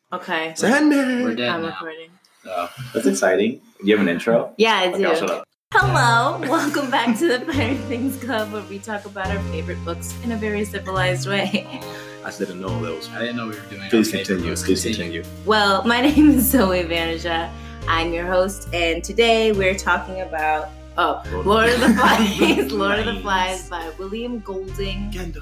Okay. Sandman! We're dead I'm now. recording. Oh, that's exciting. Do you have an intro? Yeah, I do. Okay, I'll shut up. Hello, welcome back to the Better Things Club, where we talk about our favorite books in a very civilized way. I just didn't know that was. I didn't know we were doing. Please our favorite continue. books. Please continue. Well, my name is Zoe Vanisha. I'm your host, and today we're talking about Lord of the Flies. Lord of the Flies by William Golding. Gandalf.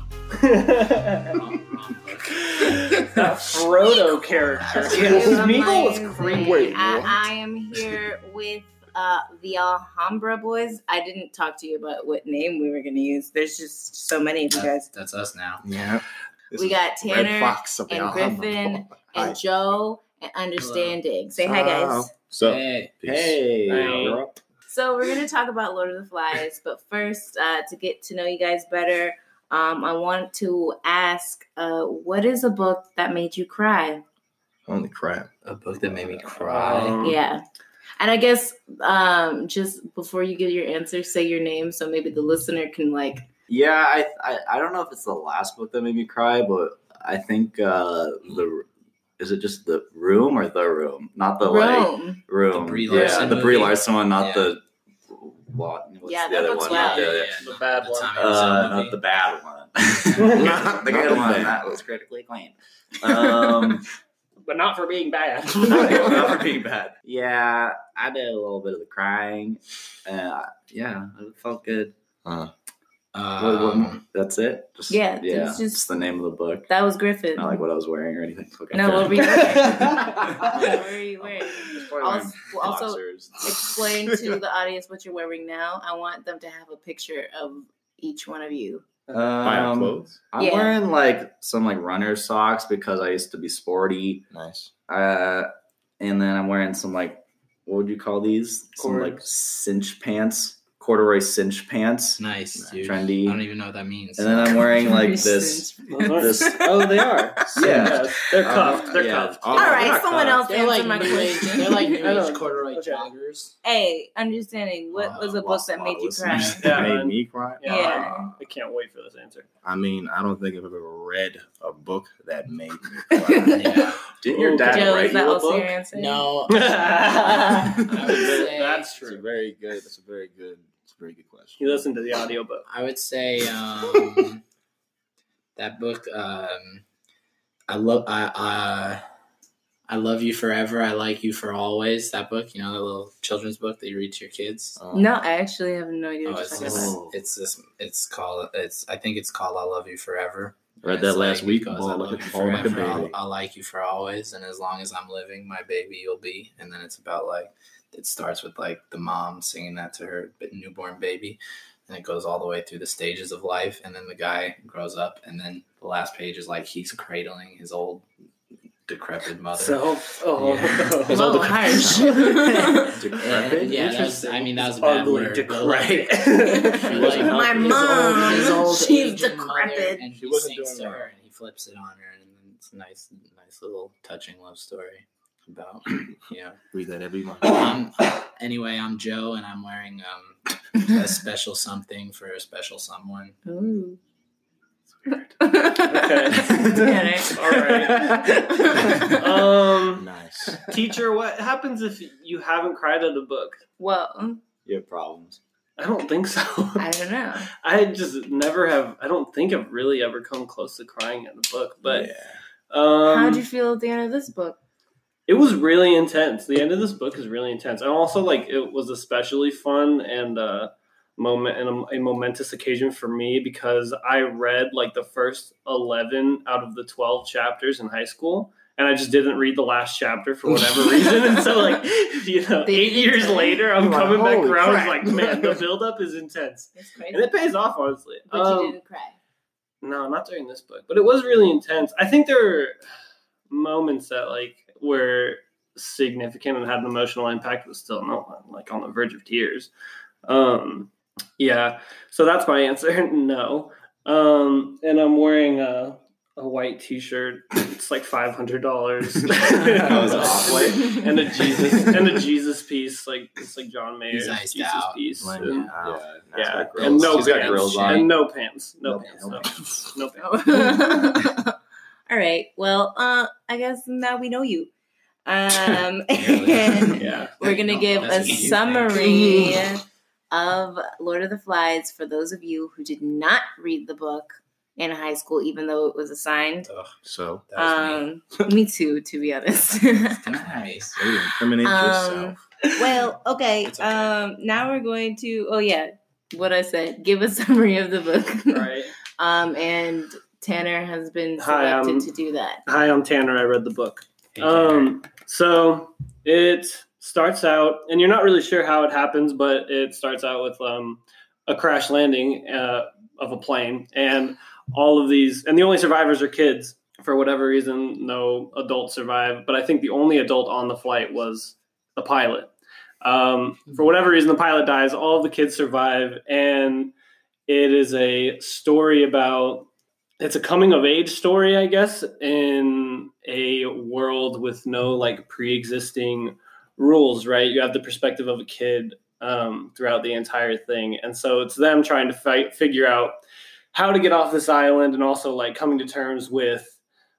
That Frodo character. Smeagol was creepy. Wait, I am here with the Alhambra boys. I didn't talk to you about what name we were going to use. There's just so many of you guys. That's us now. Yeah. We got Tanner Fox of the and Alhambra. Griffin Hi. and Joe and Understanding. Say hi, guys. So, Hey. peace. Hey, Hey. girl. So we're going to talk about Lord of the Flies, but first, to get to know you guys better, I want to ask, what is a book that made you cry? Holy crap. A book that made me cry. Yeah. And I guess just before you give your answer, say your name so maybe the listener can Yeah, I don't know if it's the last book that made me cry, but I think is it just The Room or The Room? Not the Rome. Room. The Brie yeah, Larson the Brie movie? Larson one, not Yeah. the what? What's Yeah, the that other book's one? wild. Yeah. The bad one. Tommy Wiseau movie. Not the bad one. Not the the good one bad. that was critically acclaimed. But not for being bad. Not for being bad. Yeah, I did a little bit of the crying. Yeah, it felt good. That's it. Just, Yeah, yeah. it's just- It's the name of the book. That was Griffin. Not like what I was wearing or anything. Okay. No, what were you wearing? What were you wearing? It's probably wearing Also, boxers. explain to the audience what you're wearing now. I want them to have a picture of each one of you. Buy clothes. I'm Yeah. wearing like some like runner socks because I used to be sporty. Nice. And then I'm wearing some like, what would you call these? Some like Cords. cinch pants, corduroy cinch pants. Nice, dude. Trendy. I don't even know what that means. And then I'm wearing like this. This, oh, they are. Yeah. They're cuffed. They're yeah. cuffed. All right, They're not someone cuffed. else answer my question. They're like I know. corduroy Okay. joggers. Hey, Understanding, what was a book Lost that a lot made of you cry? listeners. Yeah, Made man. me cry. Yeah. I can't wait for this answer. I mean, I don't think I've ever read a book that made me cry. Yeah. Didn't your dad Joe, write is that you a also book? your answer? No. I would say- That's It's a true. very good. It's a very good question. You listen to the audiobook. I would say that book. I love you forever. I like you for always. That book, you know, that little children's book that you read to your kids. No, I actually have no idea Oh, what it's you're talking about. I think it's called I Love You Forever. Read And that it's last week. because Ball I like love a- you ball like a forever. baby. I'll like you for always, and as long as I'm living, my baby you'll be. And then it's about like it starts with like the mom singing that to her newborn baby, and it goes all the way through the stages of life, and then the guy grows up, and then the last page is like he's cradling his old decrepit mother. So, Whoa, harsh. Decrepit? Yeah, that was a bad ugly, word. decrepit. Like, My his mom, his old she's aging mother, decrepit. and She he wasn't sings doing to well. her, and he flips it on her, and it's a nice little touching love story about Read that every month. Anyway, I'm Joe, and I'm wearing a special something for a special someone. Ooh. Okay. Tanner. All right. Nice. Teacher, what happens if you haven't cried at a book? Well, You have problems. I don't think so. I don't know. I just never have. I don't think I've really ever come close to crying at a book. But yeah. How'd you feel at the end of this book? it was really intense. The end of this book is really intense, and also like it was especially fun and a momentous occasion for me because I read like the first 11 out of the 12 chapters in high school. And I just didn't read the last chapter for whatever reason. And so, like, 8 years later, I'm Like, coming back holy around. crap. Like, man, the buildup is intense. It's crazy. And it pays off, honestly. But you didn't cry. No, not during this book. But it was really intense. I think there were moments that, like, were significant and had an emotional impact, but still not, like, on the verge of tears. Yeah. So that's my answer. No. And I'm wearing a white T-shirt. It's like $500. That was off-white. and a Jesus piece, like it's like John Mayer's He's iced Jesus out. piece. Like, And, wow. yeah, He's got and grills. no He's got pants. grills on. And no pants. No No pants. pants. No pants. No pants. All right. Well, I guess now we know you. And Yeah. we're gonna No, give that's a a huge summary of Lord of the Flies for those of you who did not read the book in high school, even though it was assigned. So, That was me. Me too, to be honest. Nice. way to incriminate yourself. Well, okay. It's okay. Now we're going to. Oh yeah, what I said. Give a summary of the book. Right. And Tanner has been Hi, selected to do that. Hi, I'm Tanner. I read the book. Hey, Tanner. So it starts out, and you're not really sure how it happens, but it starts out with a crash landing of a plane, and all of these, and the only survivors are kids. For whatever reason, no adults survive, but I think the only adult on the flight was the pilot. For whatever reason, the pilot dies. All of the kids survive, and it is a story about. It's a coming of age story, I guess, in a world with no like pre-existing rules, right? You have the perspective of a kid throughout the entire thing. And so it's them trying to figure out how to get off this island and also like coming to terms with,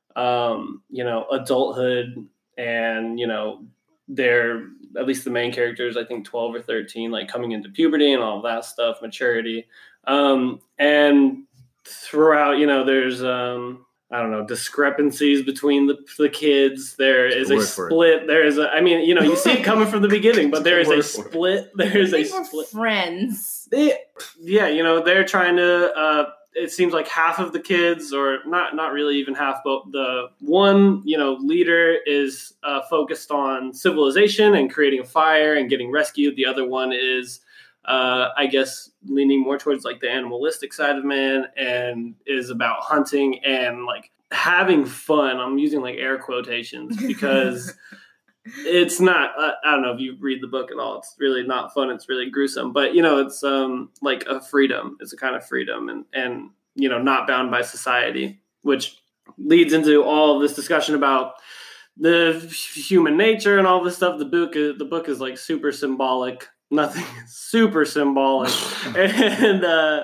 adulthood and, they're at least the main characters, I think 12 or 13, like coming into puberty and all of that stuff, maturity. And throughout, there's discrepancies between the kids. There is a split. There is you see it coming from the beginning, but there is a split. There is a split. Friends. They're trying to. It seems like half of the kids, or not really even half, but the one leader is focused on civilization and creating a fire and getting rescued. The other one is. I guess leaning more towards like the animalistic side of man and is about hunting and like having fun. I'm using like air quotations because it's not, I don't know if you read the book at all. It's really not fun. It's really gruesome, but it's like a freedom. It's a kind of freedom and not bound by society, which leads into all of this discussion about the human nature and all this stuff. The book is like super symbolic. Nothing super symbolic. And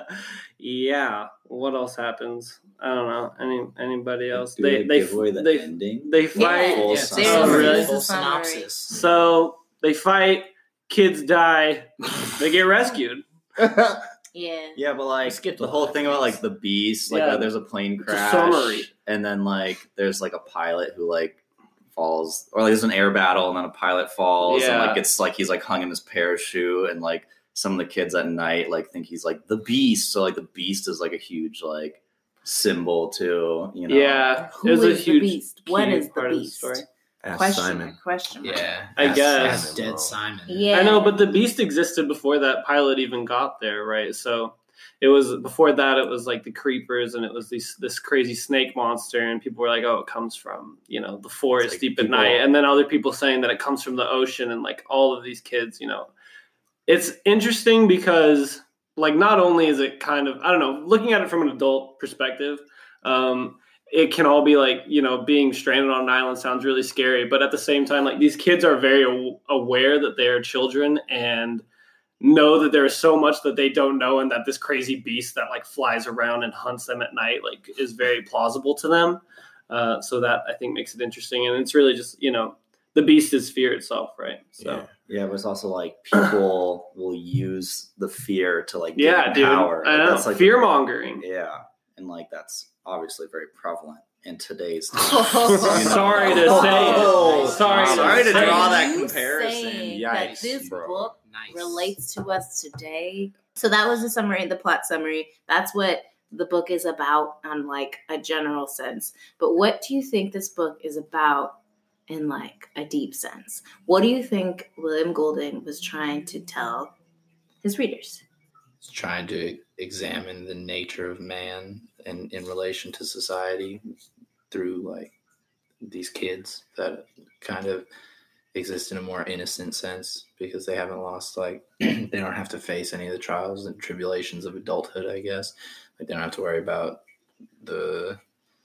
what else happens? I don't know. Anybody else? They give away the ending. They fight. Full synopsis. So they fight, kids die, they get rescued. Yeah, but like the whole thing about like the beast, like there's a plane crash, summary. And then like there's like a pilot who like falls, or like there's an air battle and then a pilot falls and like it's like he's like hung in his parachute, and like some of the kids at night like think he's like the beast, so like the beast is like a huge like symbol too, Who is a huge the beast? What is the part of the beast? story. Ask Simon. Question mark. Yeah, I guess. Dead Simon. Yeah, I know, but the beast existed before that pilot even got there, right? So it was before that. It was like the creepers, and it was this crazy snake monster, and people were like, "Oh, it comes from the forest like deep at night," and then other people saying that it comes from the ocean, and like all of these kids, it's interesting because like not only is it kind of, I don't know, looking at it from an adult perspective, it can all be like, being stranded on an island sounds really scary, but at the same time, like these kids are very aware that they are children and know that there is so much that they don't know, and that this crazy beast that like flies around and hunts them at night like is very plausible to them. So that I think makes it interesting, and it's really just the beast is fear itself, right? So yeah, but it's also like people will use the fear to like dude, power. I know. That's like fear mongering. Yeah, and like that's obviously very prevalent in today's Sorry to say it. Sorry to draw that You comparison. saying Yikes, that this bro. book Nice. relates to us today. So that was the summary, the plot summary. That's what the book is about on like a general sense. But what do you think this book is about in like a deep sense? What do you think William Golding was trying to tell his readers? It's trying to examine the nature of man and in relation to society through like these kids that kind of exist in a more innocent sense because they haven't lost like they don't have to face any of the trials and tribulations of adulthood, I guess. Like they don't have to worry about the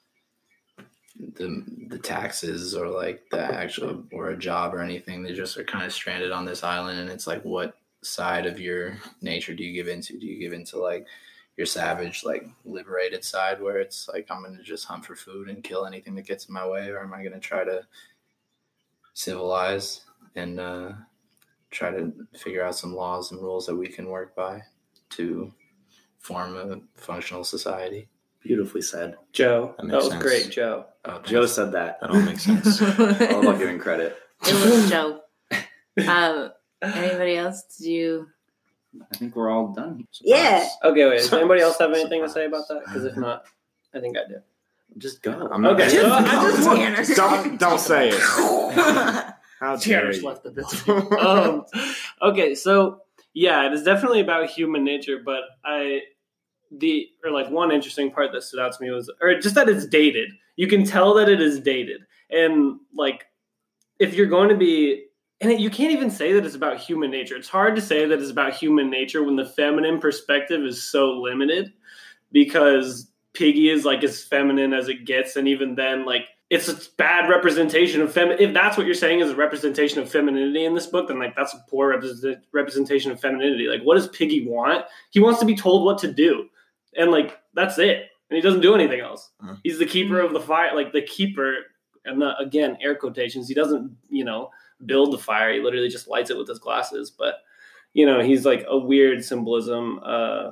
taxes or like the actual or a job or anything. They just are kind of stranded on this island, and it's like, what side of your nature do you give into? Do you give into like your savage, like liberated side where it's like, I'm going to just hunt for food and kill anything that gets in my way? Or am I going to try to civilize and try to figure out some laws and rules that we can work by to form a functional society? Beautifully said. Joe. That was sense. great, Joe. Oh, Joe said that. That all makes sense. All about giving credit. It was Joe. Anybody else? Did you? I think we're all done. Yeah. Okay, wait. Does anybody else have anything to say about that? Because if not, I think I do. Just go. I'm not Okay. gonna- don't say it. How dare Tanner's you? left the building. Okay, so yeah, it is definitely about human nature, but one interesting part that stood out to me was, or just that it's dated. You can tell that it is dated, and like if you're going to be, and you can't even say that it's about human nature. It's hard to say that it's about human nature when the feminine perspective is so limited, because Piggy is like as feminine as it gets, and even then, like, it's a bad representation of if that's what you're saying is a representation of femininity in this book, then like that's a poor representation of femininity. Like, what does Piggy want? He wants to be told what to do, and like that's it. And he doesn't do anything else. He's the keeper of the fire, like the keeper, and again, air quotations. He doesn't, build the fire. He literally just lights it with his glasses. But he's like a weird symbolism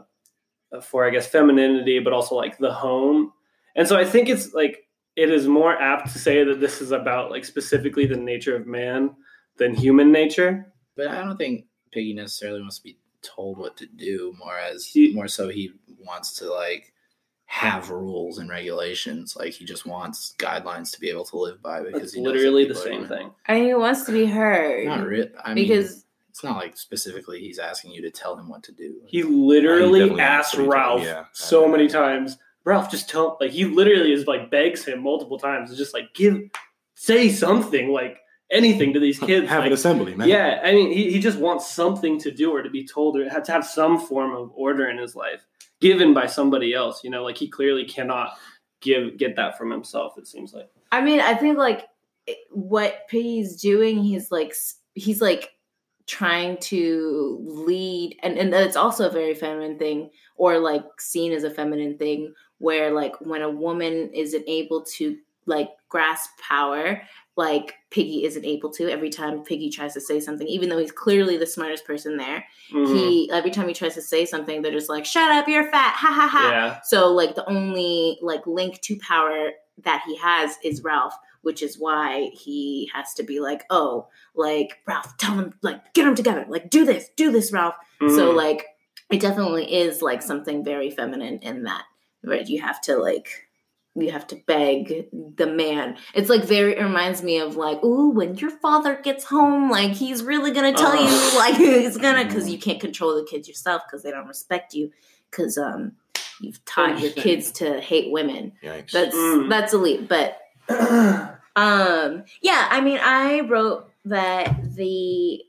for, I guess, femininity, but also like the home. And so I think it's like, it is more apt to say that this is about like specifically the nature of man than human nature. But I don't think Piggy necessarily wants to be told what to do, more so he wants to like have rules and regulations. Like he just wants guidelines to be able to live by, because It's he knows literally that the people are same gonna- thing. I mean, he wants to be heard. Not really. I mean, Because it's not like specifically he's asking you to tell him what to do. He literally definitely asked asked what he Ralph told- yeah. so many times. Ralph, just tell. Like he literally is like begs him multiple times. It's just like say something, like anything to these kids. Have like, an assembly, man. Yeah, I mean, he just wants something to do or to be told or to have some form of order in his life given by somebody else. Like he clearly cannot get that from himself. It seems like. I mean, I think like what Piggy's doing, he's like trying to lead, and it's also a very feminine thing, or like seen as a feminine thing, where like when a woman isn't able to like grasp power, like Piggy isn't able to. Every time Piggy tries to say something, even though he's clearly the smartest person there, every time he tries to say something, they're just like, "Shut up, you're fat, ha ha ha." Yeah. So like the only like link to power that he has is Ralph, which is why he has to be like, "Oh, like Ralph, tell him, like get them together, like do this, Ralph." So like it definitely is like something very feminine in that, right? You have to beg the man. It's like it reminds me of like, ooh, when your father gets home, like he's really gonna tell you, like he's gonna, because you can't control the kids yourself because they don't respect you, because you've taught your kids to hate women. Yikes. That's elite. But yeah, I mean, I wrote that the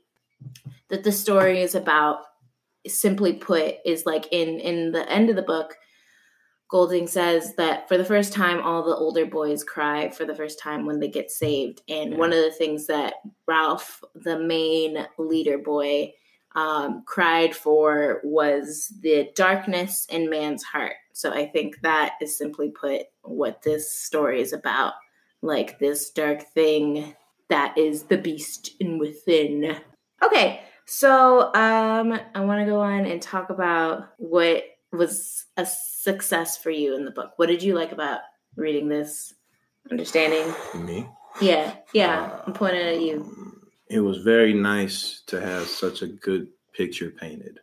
story is about, simply put, is like in the end of the book, Golding says that for the first time, all the older boys cry for the first time when they get saved. And one of the things that Ralph, the main leader boy, cried for was the darkness in man's heart. So I think that is, simply put, what this story is about. Like this dark thing that is the beast in within. Okay, so I want to go on and talk about what was a success for you in the book. What did you like about reading this? Understanding? Me? Yeah, I'm pointing at you. It was very nice to have such a good picture painted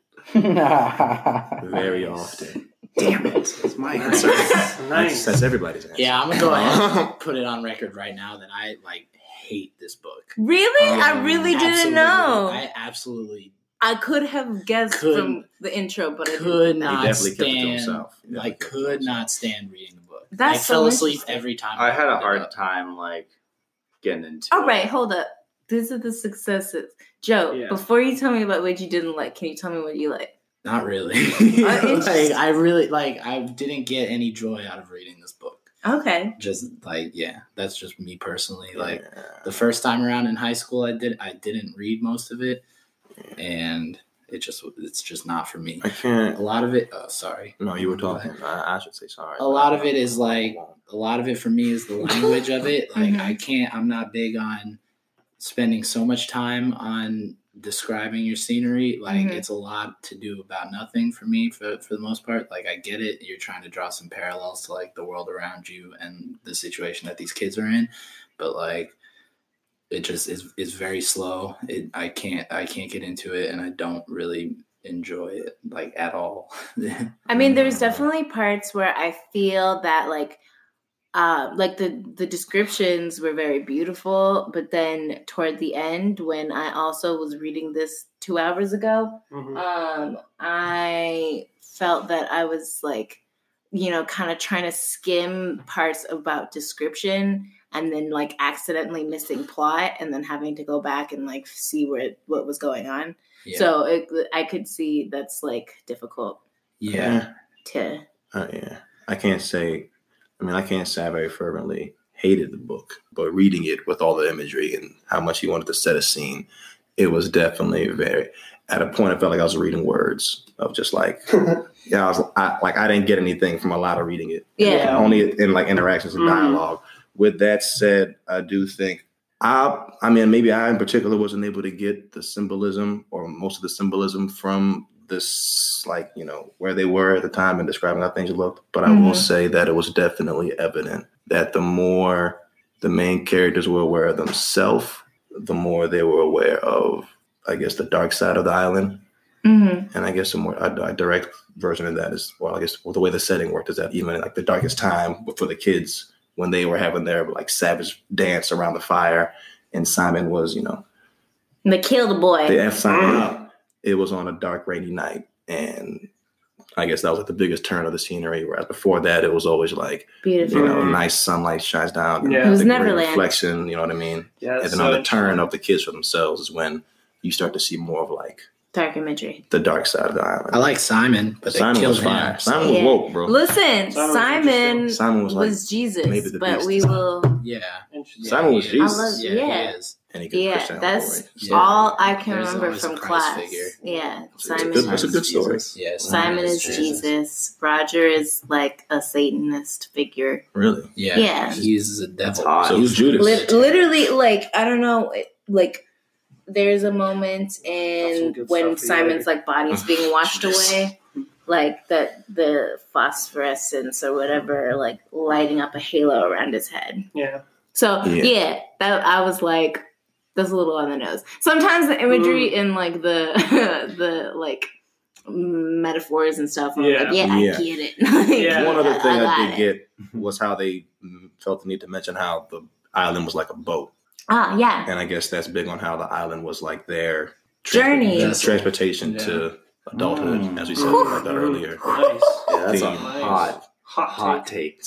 very often. Damn it. It's my answer. Nice. That's everybody's answer. Yeah, I'm going to go ahead and put it on record right now that I hate this book. Really? I really didn't know. I absolutely I could have guessed from the intro, but I could didn't. not He definitely kept it to stand. himself. He definitely I kept it to could himself. not stand reading the book. That's I so fell asleep interesting. every time. I had a opened it hard up. time like getting into All it. right, hold up. These are the successes. Joe, Yeah. before you tell me about what you didn't like, can you tell me what you like? Not really. Interesting. I really I didn't get any joy out of reading this book. Okay. Just that's just me personally. Like the first time around in high school, I didn't read most of it, and it's just not for me. I can't. A lot of it. Oh, sorry. No, you were talking. I should say sorry. A lot of it is like a lot of it for me is the language of it. Like I'm not big on spending so much time on describing your scenery. Like it's a lot to do about nothing for me for the most part. Like I get it. You're trying to draw some parallels to like the world around you and the situation that these kids are in. But like it just is very slow. I can't get into it, and I don't really enjoy it like at all. I mean, there's definitely parts where I feel that like the descriptions were very beautiful, but then toward the end, when I also was reading this 2 hours ago, I felt that I was like, kind of trying to skim parts about description and then like accidentally missing plot and then having to go back and like see what was going on. Yeah. So I could see that's like difficult. Yeah. Yeah. I can't say I very fervently hated the book, but reading it with all the imagery and how much he wanted to set a scene, it was definitely at a point I felt like I was reading words of just like, I didn't get anything from a lot of reading it. Yeah. Only in like interactions and dialogue. With that said, I do think maybe I in particular wasn't able to get the symbolism or most of the symbolism from this, like, where they were at the time and describing how things looked. But I will say that it was definitely evident that the more the main characters were aware of themselves, the more they were aware of, I guess, the dark side of the island. And I guess a direct version of that is, the way the setting worked is that even like the darkest time for the kids, when they were having their like savage dance around the fire, and Simon was, they killed the boy. They F Simon up. It was on a dark, rainy night, and I guess that was like the biggest turn of the scenery. Whereas before that, it was always like beautiful, nice sunlight shines down. Yeah, it was Neverland. Reflection. You know what I mean? Yeah, and then on the turn of the kids for themselves is when you start to see more of like dark imagery, the dark side of the island. I like Simon, but Simon was fine. Simon was woke, bro. Listen, Simon was Jesus, but we will. Yeah, Simon was Jesus. He is. That's all I can remember from class. Figure. Yeah, Simon. That's a good story. Yeah, Simon is Jesus. Roger is like a Satanist figure. Really? Yeah. He's a devil. So who's Judas? Literally, like, I don't know, like. There's a moment when Simon's like body's being washed away, like the phosphorescence or whatever, like lighting up a halo around his head. Yeah. So that I was like, that's a little on the nose. Sometimes the imagery in like the like metaphors and stuff. I get it. One other thing I did get was how they felt the need to mention how the island was like a boat. Yeah. And I guess that's big on how the island was like their journey, transportation to adulthood, as we said about that earlier. Nice. Yeah, that's a hot take.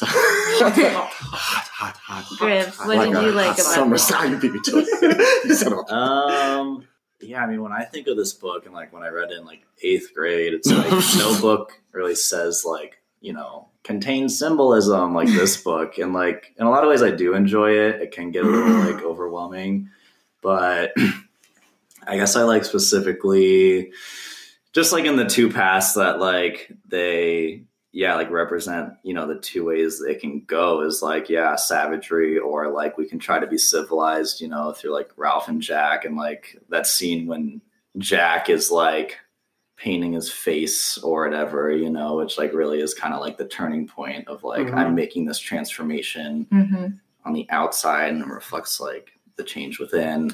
hot. Griff, what did you like about summer style? You beat me to it. Yeah, I mean, when I think of this book and like when I read it in like 8th grade, it's like no book really says like, contains symbolism like this book. And like in a lot of ways I do enjoy it. It can get a little like overwhelming, but I guess I like specifically just like in the two paths that like they like represent, the two ways they can go is like, savagery, or like we can try to be civilized, through like Ralph and Jack, and like that scene when Jack is like painting his face or whatever, which like really is kind of like the turning point of like, I'm making this transformation on the outside and it reflects like the change within.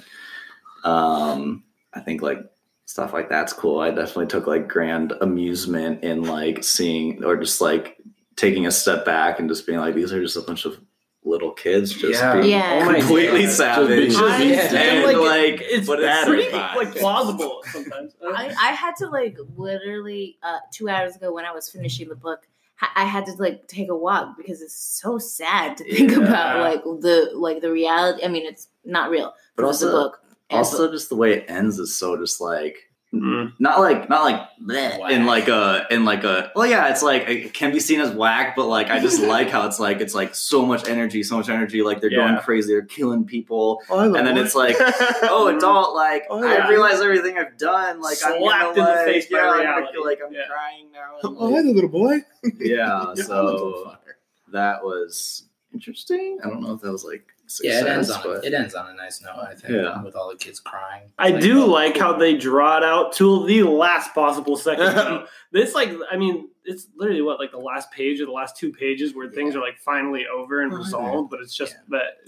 I think like stuff like that's cool. I definitely took like grand amusement in like seeing, or just like taking a step back and just being like, these are just a bunch of little kids just being completely savage. It's pretty like plausible sometimes. I had to like literally 2 hours ago when I was finishing the book, I had to like take a walk because it's so sad to think about the reality. I mean, it's not real, but also the book. Also, just the way it ends is so just like Not like bleh, in like a well, yeah, it's like it can be seen as whack, but like I just like how it's like so much energy, like they're going crazy, they're killing people, and then it's like, oh, adult, like I realize everything I've done, like slapped I'm gonna, in the face by reality. I'm gonna feel like I'm crying now. And, Oh, hi, little boy. Yeah, so that was interesting. I don't know if that was like success, it ends on a nice note, I think, with all the kids crying. I do like how they draw it out to the last possible second. It's like, I mean, it's literally like the last page or the last 2 pages where things are like finally over and resolved, but it's just that,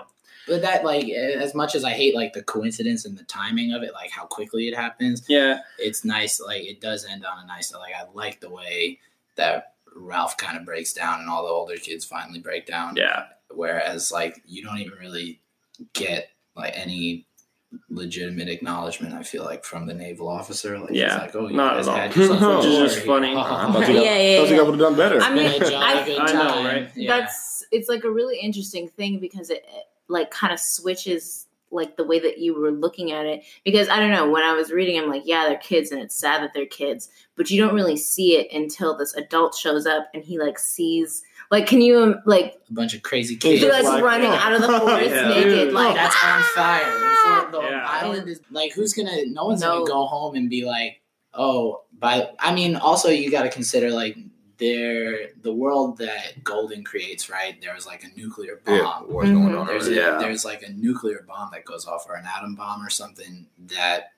But that, like, as much as I hate like the coincidence and the timing of it, like how quickly it happens, it's nice. Like it does end on a nice note. Like I like the way that Ralph kind of breaks down and all the older kids finally break down. Yeah. Whereas like you don't even really get like any legitimate acknowledgement, I feel like, from the naval officer. Like he's like, oh, you guys had yourself, which is just funny. I thought you would have done better. I mean, I know, right? Yeah. It's like a really interesting thing because it like kind of switches like the way that you were looking at it, because I don't know, when I was reading, I'm like, yeah, they're kids and it's sad that they're kids, but you don't really see it until this adult shows up and he like sees, like, can you like a bunch of crazy kids like running out of the forest naked, like that's on fire. The island is like, no one's gonna go home and be like, oh, I mean, also you got to consider like the world that Golden creates, right? There was like a nuclear bomb. War's going on. There's like a nuclear bomb that goes off, or an atom bomb or something that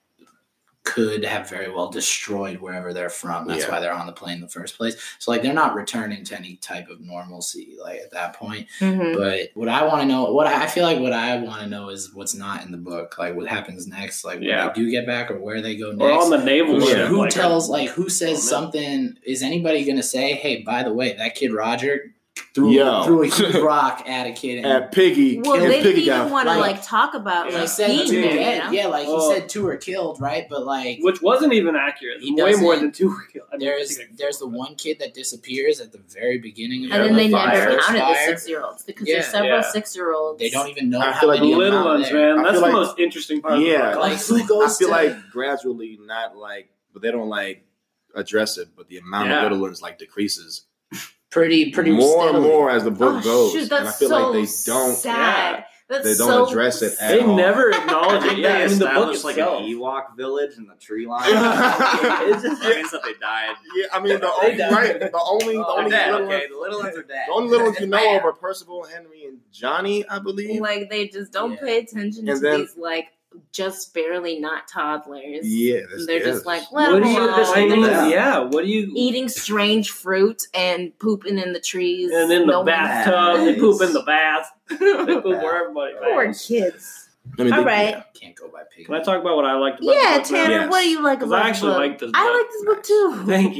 could have very well destroyed wherever they're from. That's why they're on the plane in the first place. So like they're not returning to any type of normalcy like at that point. But what I want to know, I feel like what I want to know is what's not in the book, like what happens next, like when they do get back or where they go next. Or on the naval ship. Who tells, like who says something? Is anybody going to say, hey, by the way, that kid Roger threw a huge rock at a kid at Piggy. Well, they didn't even want to like talk about like said being there, dead. Yeah, like he said 2 were killed, right? But like, which wasn't even accurate. Way more than 2 were killed. There's the one kid that disappears at the very beginning, and then they never counted the 6-year-olds because there's several 6-year-olds. They don't even know I how feel like many little ones, man. That's the most interesting part. Yeah, like who goes? I feel like gradually, not like, but they don't like address it, but the amount of little ones like decreases. Pretty more steadily. and more as the book goes. Shoot, and I feel like they don't. Sad. They don't address it at all. They never acknowledge it. Yeah, I mean, the book is like itself. an Ewok village in the tree line. It's just means that they died. Yeah, I mean the only little ones are dead. The only little ones you know of are Percival, Henry, and Johnny, I believe. Like they just don't pay attention to these like just barely not toddlers. Yeah, they're just like, let them alone. What do you eating strange fruit and pooping in the trees, and in the bathtub? They poop in the bath. They poop where everybody. Poor kids. All right, can't go by pig. Can I talk about what I liked about the book? Tanner, what do you like about I actually like this book. I like this book too. Thank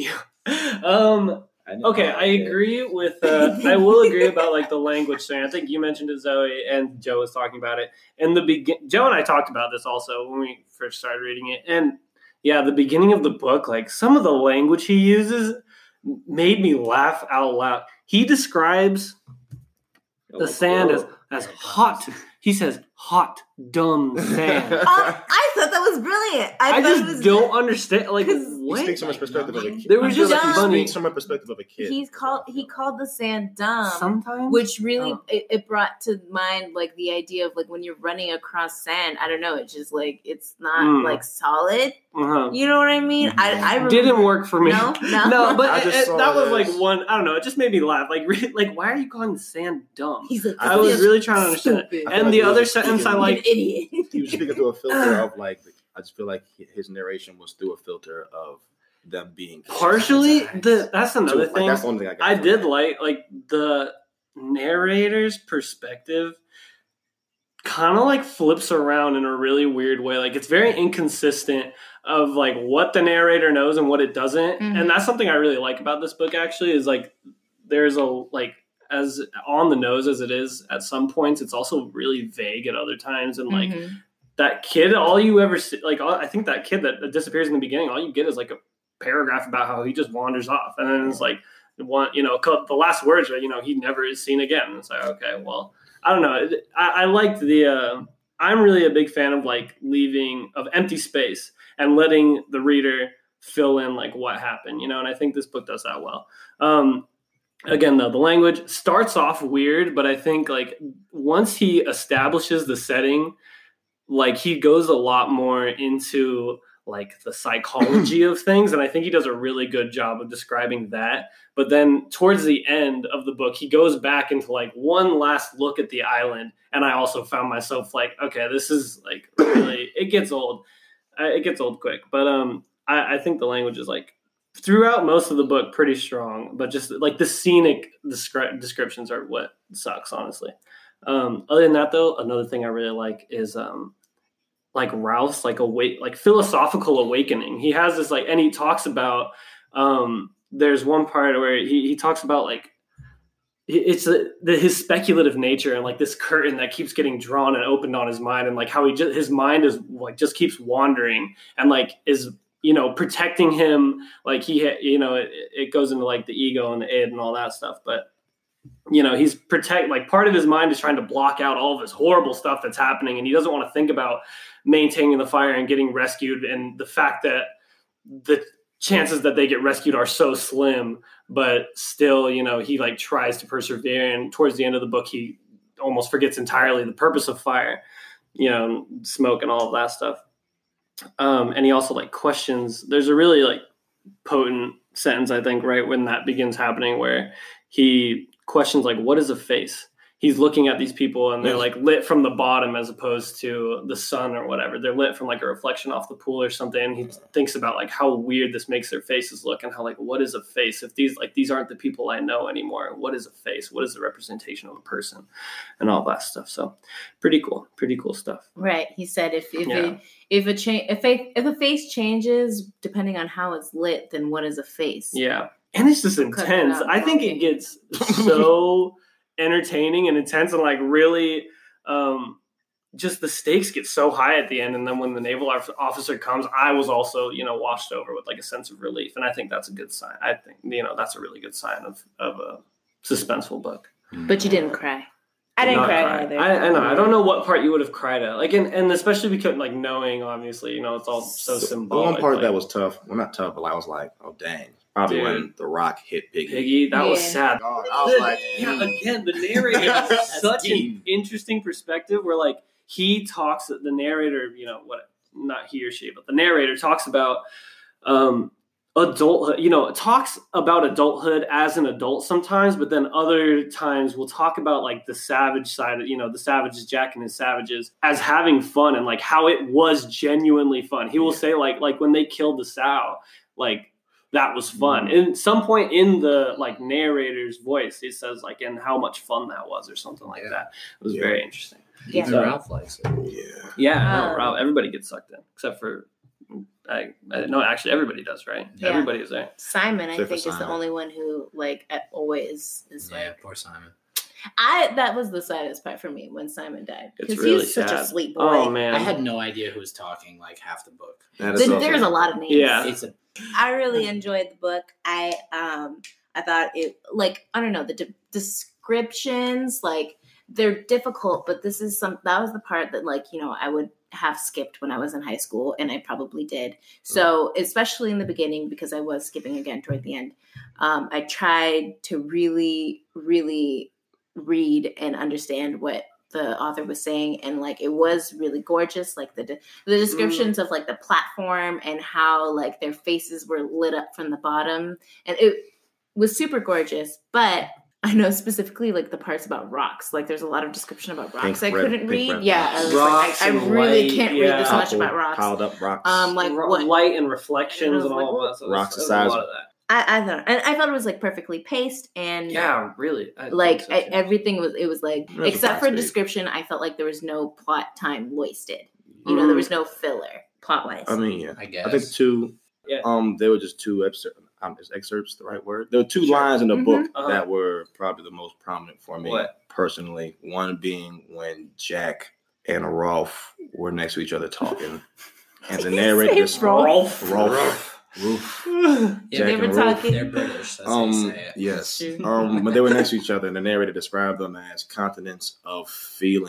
you. Okay, I agree with. I will agree about like the language thing. I think you mentioned it, Zoe, and Joe was talking about it. And Joe and I talked about this also when we first started reading it. And yeah, the beginning of the book, like some of the language he uses, made me laugh out loud. He describes the sand as hot. He says hot, dumb sand. I thought that was brilliant. I just don't understand. Like, what? He speaks from a perspective of a kid. There was just funny. He speaks from a perspective of a kid. He called the sand dumb sometimes, which really it brought to mind like the idea of like when you're running across sand. I don't know. It's just like it's not like solid. You know what I mean? I didn't work for me. No, but that was like one. I don't know. It just made me laugh. Like, why are you calling sand dumb? He's like, I was really trying to understand it. And the other sentence I like, idiot. He was speaking through a filter of like. I just feel like his narration was through a filter of them being partially. That's another thing. Like, that's the only thing I did like the narrator's perspective. Kind of like flips around in a really weird way. Like it's very inconsistent of like what the narrator knows and what it doesn't. Mm-hmm. And that's something I really like about this book. Actually, is like there's a like. As on the nose as it is at some points, it's also really vague at other times. And like that kid, all you ever see, like I think that kid that disappears in the beginning, all you get is like a paragraph about how he just wanders off, and then it's like the last words are he never is seen again. It's like, okay, well, I don't know. I liked I'm really a big fan of like of empty space and letting the reader fill in like what happened, you know, and I think this book does that well. Again, though, the language starts off weird, but I think like once he establishes the setting, like he goes a lot more into like the psychology of things. And I think he does a really good job of describing that. But then towards the end of the book, he goes back into like one last look at the island. And I also found myself like, okay, this is like really, it gets old. It gets old quick. But I think the language is like throughout most of the book pretty strong, but just like the scenic descriptions are what sucks, honestly. Other than that, though, another thing I really like is like Ralph's like philosophical awakening. He has this like, and he talks about there's one part where he talks about like it's his speculative nature and like this curtain that keeps getting drawn and opened on his mind, and like how his mind is like just keeps wandering and like is, you know, protecting him. Like it goes into like the ego and the id and all that stuff, but you know, he's like part of his mind is trying to block out all of this horrible stuff that's happening, and he doesn't want to think about maintaining the fire and getting rescued, and the fact that the chances that they get rescued are so slim. But still, you know, he like tries to persevere, and towards the end of the book he almost forgets entirely the purpose of fire, you know, smoke and all of that stuff. And he also like questions, there's a really like potent sentence, I think, right when that begins happening, where he questions like, what is a face? He's looking at these people and they're like lit from the bottom as opposed to the sun or whatever. They're lit from like a reflection off the pool or something. And he thinks about like how weird this makes their faces look, and how like, what is a face? If these aren't the people I know anymore, what is a face? What is the representation of a person and all that stuff? So pretty cool stuff. Right. He said if a face changes depending on how it's lit, then what is a face? Yeah. And it's just intense. I think it gets so entertaining and intense, and like really just the stakes get so high at the end. And then when the naval officer comes, I was also, you know, washed over with like a sense of relief. And I think that's a good sign. I think, you know, that's a really good sign of a suspenseful book. But you didn't cry. I didn't cry either. I know. I don't know what part you would have cried at. Like, and especially because like knowing, obviously, you know, it's all so symbolic. The one part like, that was tough, well, not tough, but I was like, oh dang. Probably when The Rock hit Piggy. That was sad. God, I was like, again, the narrator has such an interesting perspective where like the narrator, you know, not he or she, but the narrator talks about adulthood, you know, talks about adulthood as an adult sometimes, but then other times we'll talk about like the savage side of, you know, the savages, Jack and his savages, as having fun and like how it was genuinely fun. He will say like when they killed the sow, like, that was fun. And at some point in the like narrator's voice, it says like, and how much fun that was or something like that. It was very interesting. Even Ralph likes it. Yeah. Ralph, everybody gets sucked in except for, no, actually everybody does, right? Yeah. Everybody is there. Simon, I think, is the only one who like always is like. Poor Simon. That was the saddest part for me when Simon died. It's really he's such a sweet boy. Oh man, I had no idea who was talking like half the book. There's a lot of names. Yeah, I really enjoyed the book. I thought it, like, I don't know, the descriptions, like, they're difficult, but that was the part that, like, you know, I would have skipped when I was in high school, and I probably did. So especially in the beginning, because I was skipping again toward the end, I tried to really, really read and understand what the author was saying, and like it was really gorgeous, like the descriptions of like the platform and how like their faces were lit up from the bottom, and it was super gorgeous. But I know specifically like the parts about rocks, like there's a lot of description about rocks couldn't read. I was like, I really can't read this much about rocks. Piled up rocks, like what light and reflections and all of that. Rocks the size of that. I thought it was like perfectly paced, and really, everything was like, except for description, I felt like there was no plot time wasted. You know, there was no filler plot wise. I mean, I guess. I think two. Yeah. There were just two excerpts. Is excerpts the right word? There were two lines in the book that were probably the most prominent for me personally. One being when Jack and Rolf were next to each other talking, and the narrator just Rolf. Yeah, they were talking. They're British. That's how you say it. Yes. But they were next to each other, and the narrator described them as continents of feeling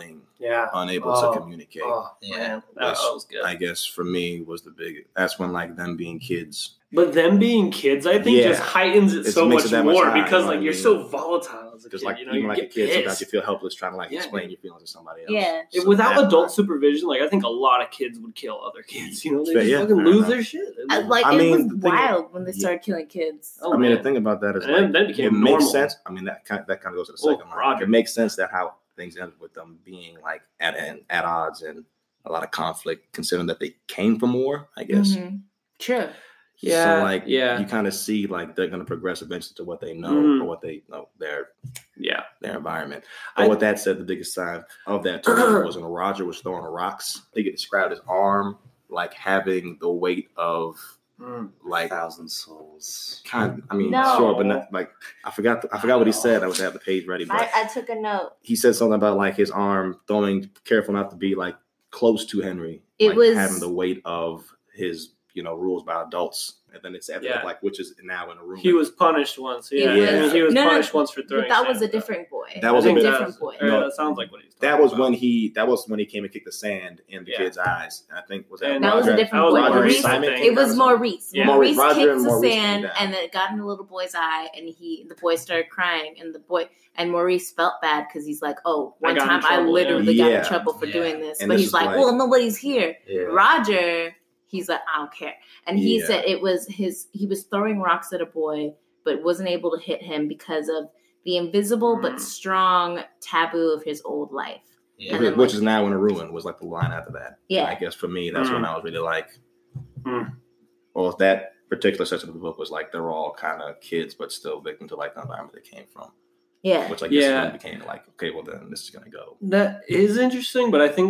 unable to communicate. Oh, Yeah. man, that was good. I guess for me was the big. That's when like them being kids. But them being kids, I think, just heightens it so makes much it that much more higher, because you know like what I you're mean? so volatile as a Because kid. like You know, even you like a get kid, sometimes pissed. you feel helpless trying to like Yeah, explain dude. your feelings to somebody else. Yeah. So Without that adult part- supervision, like I think a lot of kids would kill other kids. You know, they just Yeah, fucking fair lose enough. their shit. Like I it mean, was the thing is- wild when they started killing kids. Oh, I mean, man. the thing about that is And like then it became makes normal. sense. I mean, that kind of goes to the second line. Roger. It makes sense that how things ended with them being like at odds and a lot of conflict, considering that they came from war. I guess. Mhm. True. Yeah, So like, yeah. you kind of see like they're going to progress eventually to what they know Mhm. or what they know their Yeah. environment. But with that said, the biggest sign of that to me was when Roger was throwing rocks. I think it described his arm like having the weight of like 1,000 souls. I mean, No. sure, but not like I forgot what he said. I was have the page ready, but I took a note. he said something about like his arm throwing, careful not to be like close to Henry. It like, was- having the weight of his, rules by adults. And then it's after Yeah. like which is now in a room. He was punished once. Yeah, It was- he was no, punished once for throwing. But that was a sand. different boy. That was a a bit- different boy. Or No. that sounds like what he's. That talking was about. when he came and kicked the sand in the Yeah. kid's eyes. And I think was that And That was a Roger? different That was boy. Roger Maurice, Simon thing. it was Maurice. Yeah. Maurice Roger kicked and the Maurice sand, came down. and then it got in the little boy's eye, and the boy started crying, and Maurice felt bad because he's like, "Oh, I one got in time I trouble, literally got yeah. in trouble for Yeah. doing this," And but this he's is like, like- "Well, nobody's here." Yeah. Roger, he's like, "I don't care," and he Yeah. said it was he was throwing rocks at a boy, but wasn't able to hit him because of the invisible but strong taboo of his old life. Yeah. And then, Which like- is now in a ruin was like the line after that. Yeah. And I guess for me, that's when I was really like, Mm. or that particular section of the book was like they're all kind of kids, but still victim to like the environment they came from. Yeah, Which I guess Yeah. then became like, okay, well then this is gonna go. That is interesting, but I think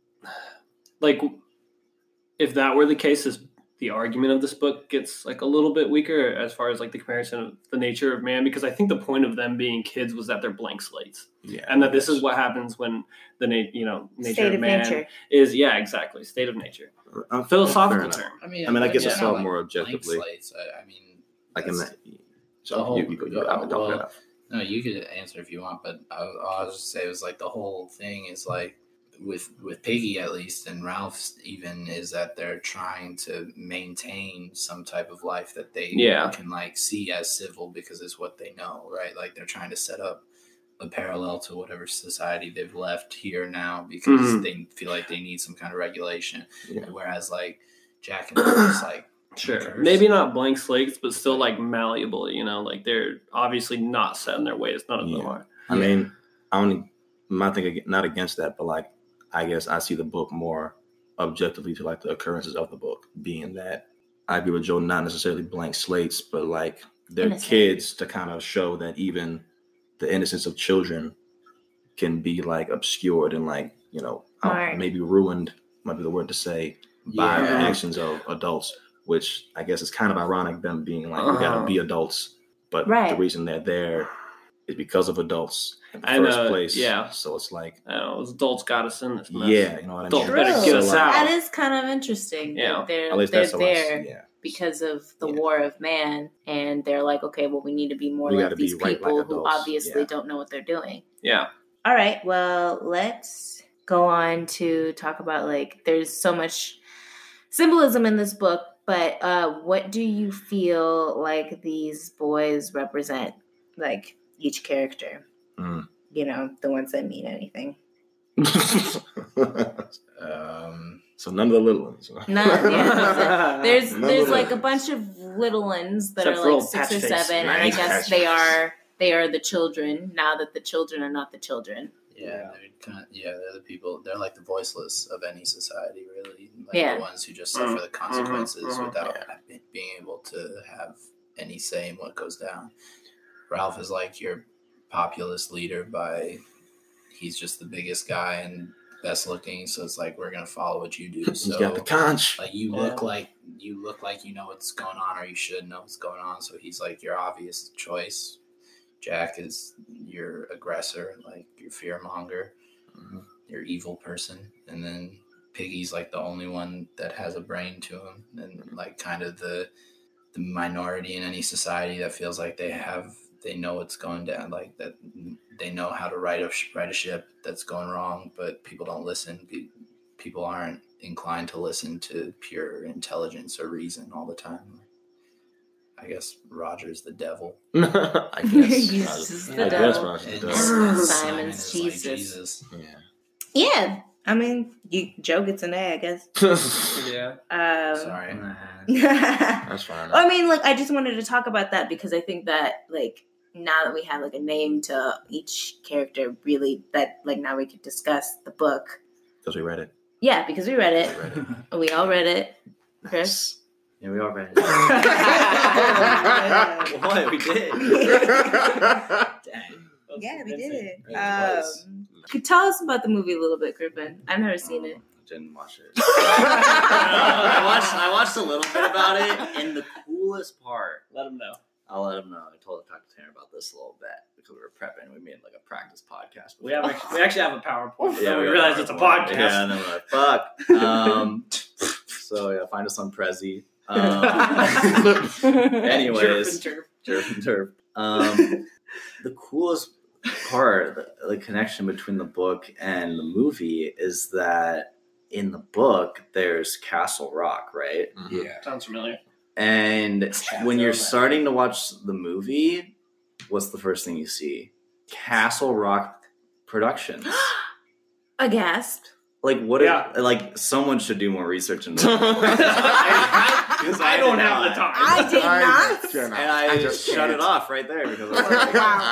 like if that were the case, the argument of this book gets like a little bit weaker as far as like the comparison of the nature of man, because I think the point of them being kids was that they're blank slates, Yeah. and that this is what happens when the nature state of of man nature. is exactly state of nature, Fair philosophical enough. term. I mean, I guess it's I not saw it more blank objectively. slates. I mean, Like in that's- that. the So whole- you go. I've been talking well, about. No, you could answer if you want, but I'll just say it was like the whole thing is like with Piggy at least and Ralph's even is that they're trying to maintain some type of life that they Yeah. can like see as civil because it's what they know, right? Like they're trying to set up a parallel to whatever society they've left here now because Mhm. they feel like they need some kind of regulation. Yeah. Whereas like Jack and Ralph's like Sure, curse. maybe not blank slates, but still like malleable. Like they're obviously not set in their ways. None of them Yeah. are. I mean, my thing not against that, but like I guess I see the book more objectively to like the occurrences of the book, being that I agree with Joe, not necessarily blank slates, but like they're Innocent. kids to kind of show that even the innocence of children can be like obscured and like, Right. maybe ruined, might be the word to say, by the Yeah. actions of adults, which I guess is kind of ironic, them being like, we gotta be adults, but Right. the reason they're there is because of adults in the I first know, place. yeah. So it's like, I don't know, those adults got us in this mess. yeah, you know what I Adults mean? better get us So, like, out. That is kind of interesting. Yeah. That they're At least they're that's how I see- there yeah. because of the Yeah. war of man, and they're like, okay, well, we need to be more We like gotta be these right people like who adults. obviously Yeah. don't know what they're doing. Yeah. All right, well, let's go on to talk about like there's so much symbolism in this book, but what do you feel like these boys represent? Like each character, Mm. the ones that mean anything. So none of the little ones. There's None there's of like a them. bunch of little ones that Except are for like old 6 or Patch 7, Face. and I Nice guess Patch they are the children now that the children are not the children. Yeah, they're the people. They're like the voiceless of any society, really. Like Yeah. the ones who just suffer the consequences mhm. without being able to have any say in what goes down. Ralph is like your populist leader. He's just the biggest guy and best looking, so it's like we're gonna follow what you do. He's So got the conch. like you look like you know what's going on, or you should know what's going on. So he's like your obvious choice. Jack is your aggressor, like your fear monger, your evil person, and then Piggy's like the only one that has a brain to him, and like kind of the minority in any society that feels like they have they know what's going down, like that they know how to right a ship that's going wrong, but people don't listen. People aren't inclined to listen to pure intelligence or reason all the time. I guess Roger's the devil. I guess. Jesus, the I devil. guess Roger's the And devil. Simon's is Jesus. like Jesus. Yeah. Yeah, I mean, Joe gets an A, I guess. Yeah. Sorry. That's fine. I mean, like, I just wanted to talk about that because I think that, like, now that we have, like, a name to each character, really, that, like, now we could discuss the book. Because we read it. Yeah, because we read it. We read it. We all read it. Chris? Yeah, we all read it. Yeah. What? We did. Dang. Yeah, we did. Twice. Could tell us about the movie a little bit, Griffin. I've never seen it. Didn't watch it. I watched a little bit about it, and the coolest part. Let him know. I'll let him know. I talked to Tanner about this a little bit because we were prepping. We made like a practice podcast. We actually have a PowerPoint. Yeah, we we realized it's a podcast. Yeah, and then we're like, fuck. So yeah, find us on Prezi. Anyways, Jerf and Turf. The coolest part, the connection between the book and the movie, is that in the book there's Castle Rock, right? Yeah. Sounds familiar. And when you're starting to watch the movie, what's the first thing you see? Castle Rock Productions. I gasped. Like what? Yeah. Like someone should do more research into that. I don't have the time. I did not. cannot. And I just shut can't. it off right there because I was like,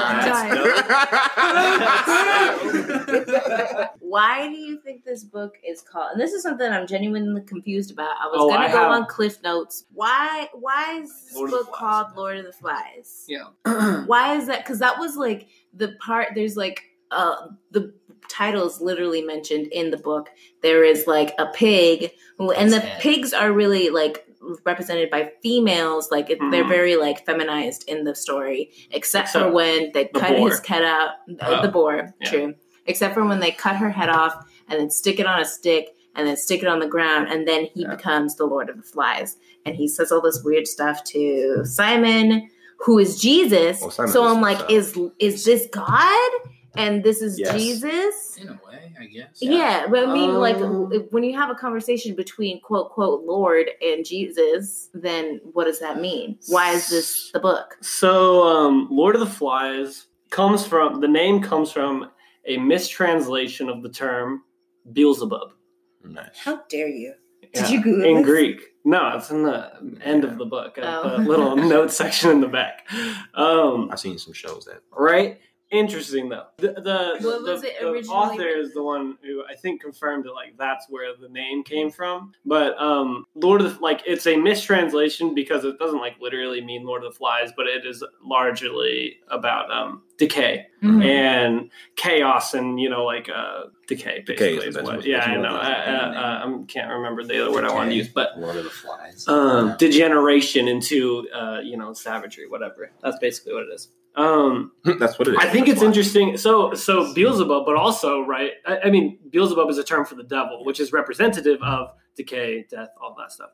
Wow, I'm Why do you think this book is called? And this is something I'm genuinely confused about. I was Oh, gonna I go have- on Cliff Notes. Why is this Lord of the book Flies. called Lord of the Flies? Yeah. Why is that? Because that was like the part. There's like the title is literally mentioned in the book. There is like a pig, and the pigs are really like represented by females. Like they're very like feminized in the story, except for when they cut boar. his head out. The boar, Yeah. true. Except for when they cut her head off and then stick it on a stick and then stick it on the ground, and then he becomes the Lord of the Flies, and he says all this weird stuff to Simon, who is Jesus. Well, Simon so is I'm like, himself. is this God? And this is Yes. Jesus? In a way, I guess. Yeah, but I mean, like, Um, when you have a conversation between quote, quote, Lord and Jesus, then what does that mean? Why is this the book? So, Lord of the Flies the name comes from a mistranslation of the term Beelzebub. Nice. How dare you? Yeah, Did you Google in this? Greek? No, it's in the end of the book. Oh. A little note section in the back. I've seen some shows that. Right? Interesting though. The What was it the originally? author is the one who I think confirmed it. Like that's where the name came from. But Lord of the it's a mistranslation because it doesn't like literally mean Lord of the Flies, but it is largely about decay Mhm. and chaos and decay. Decay is Basically, the best what, word. yeah, I That's know. what I can't remember the other word I want to use, but Lord of the Flies. degeneration into savagery, whatever. That's basically what it is. That's what it is. I think That's it's why. interesting. So Beelzebub, but also, right? I mean, Beelzebub is a term for the devil, which is representative of decay, death, all that stuff.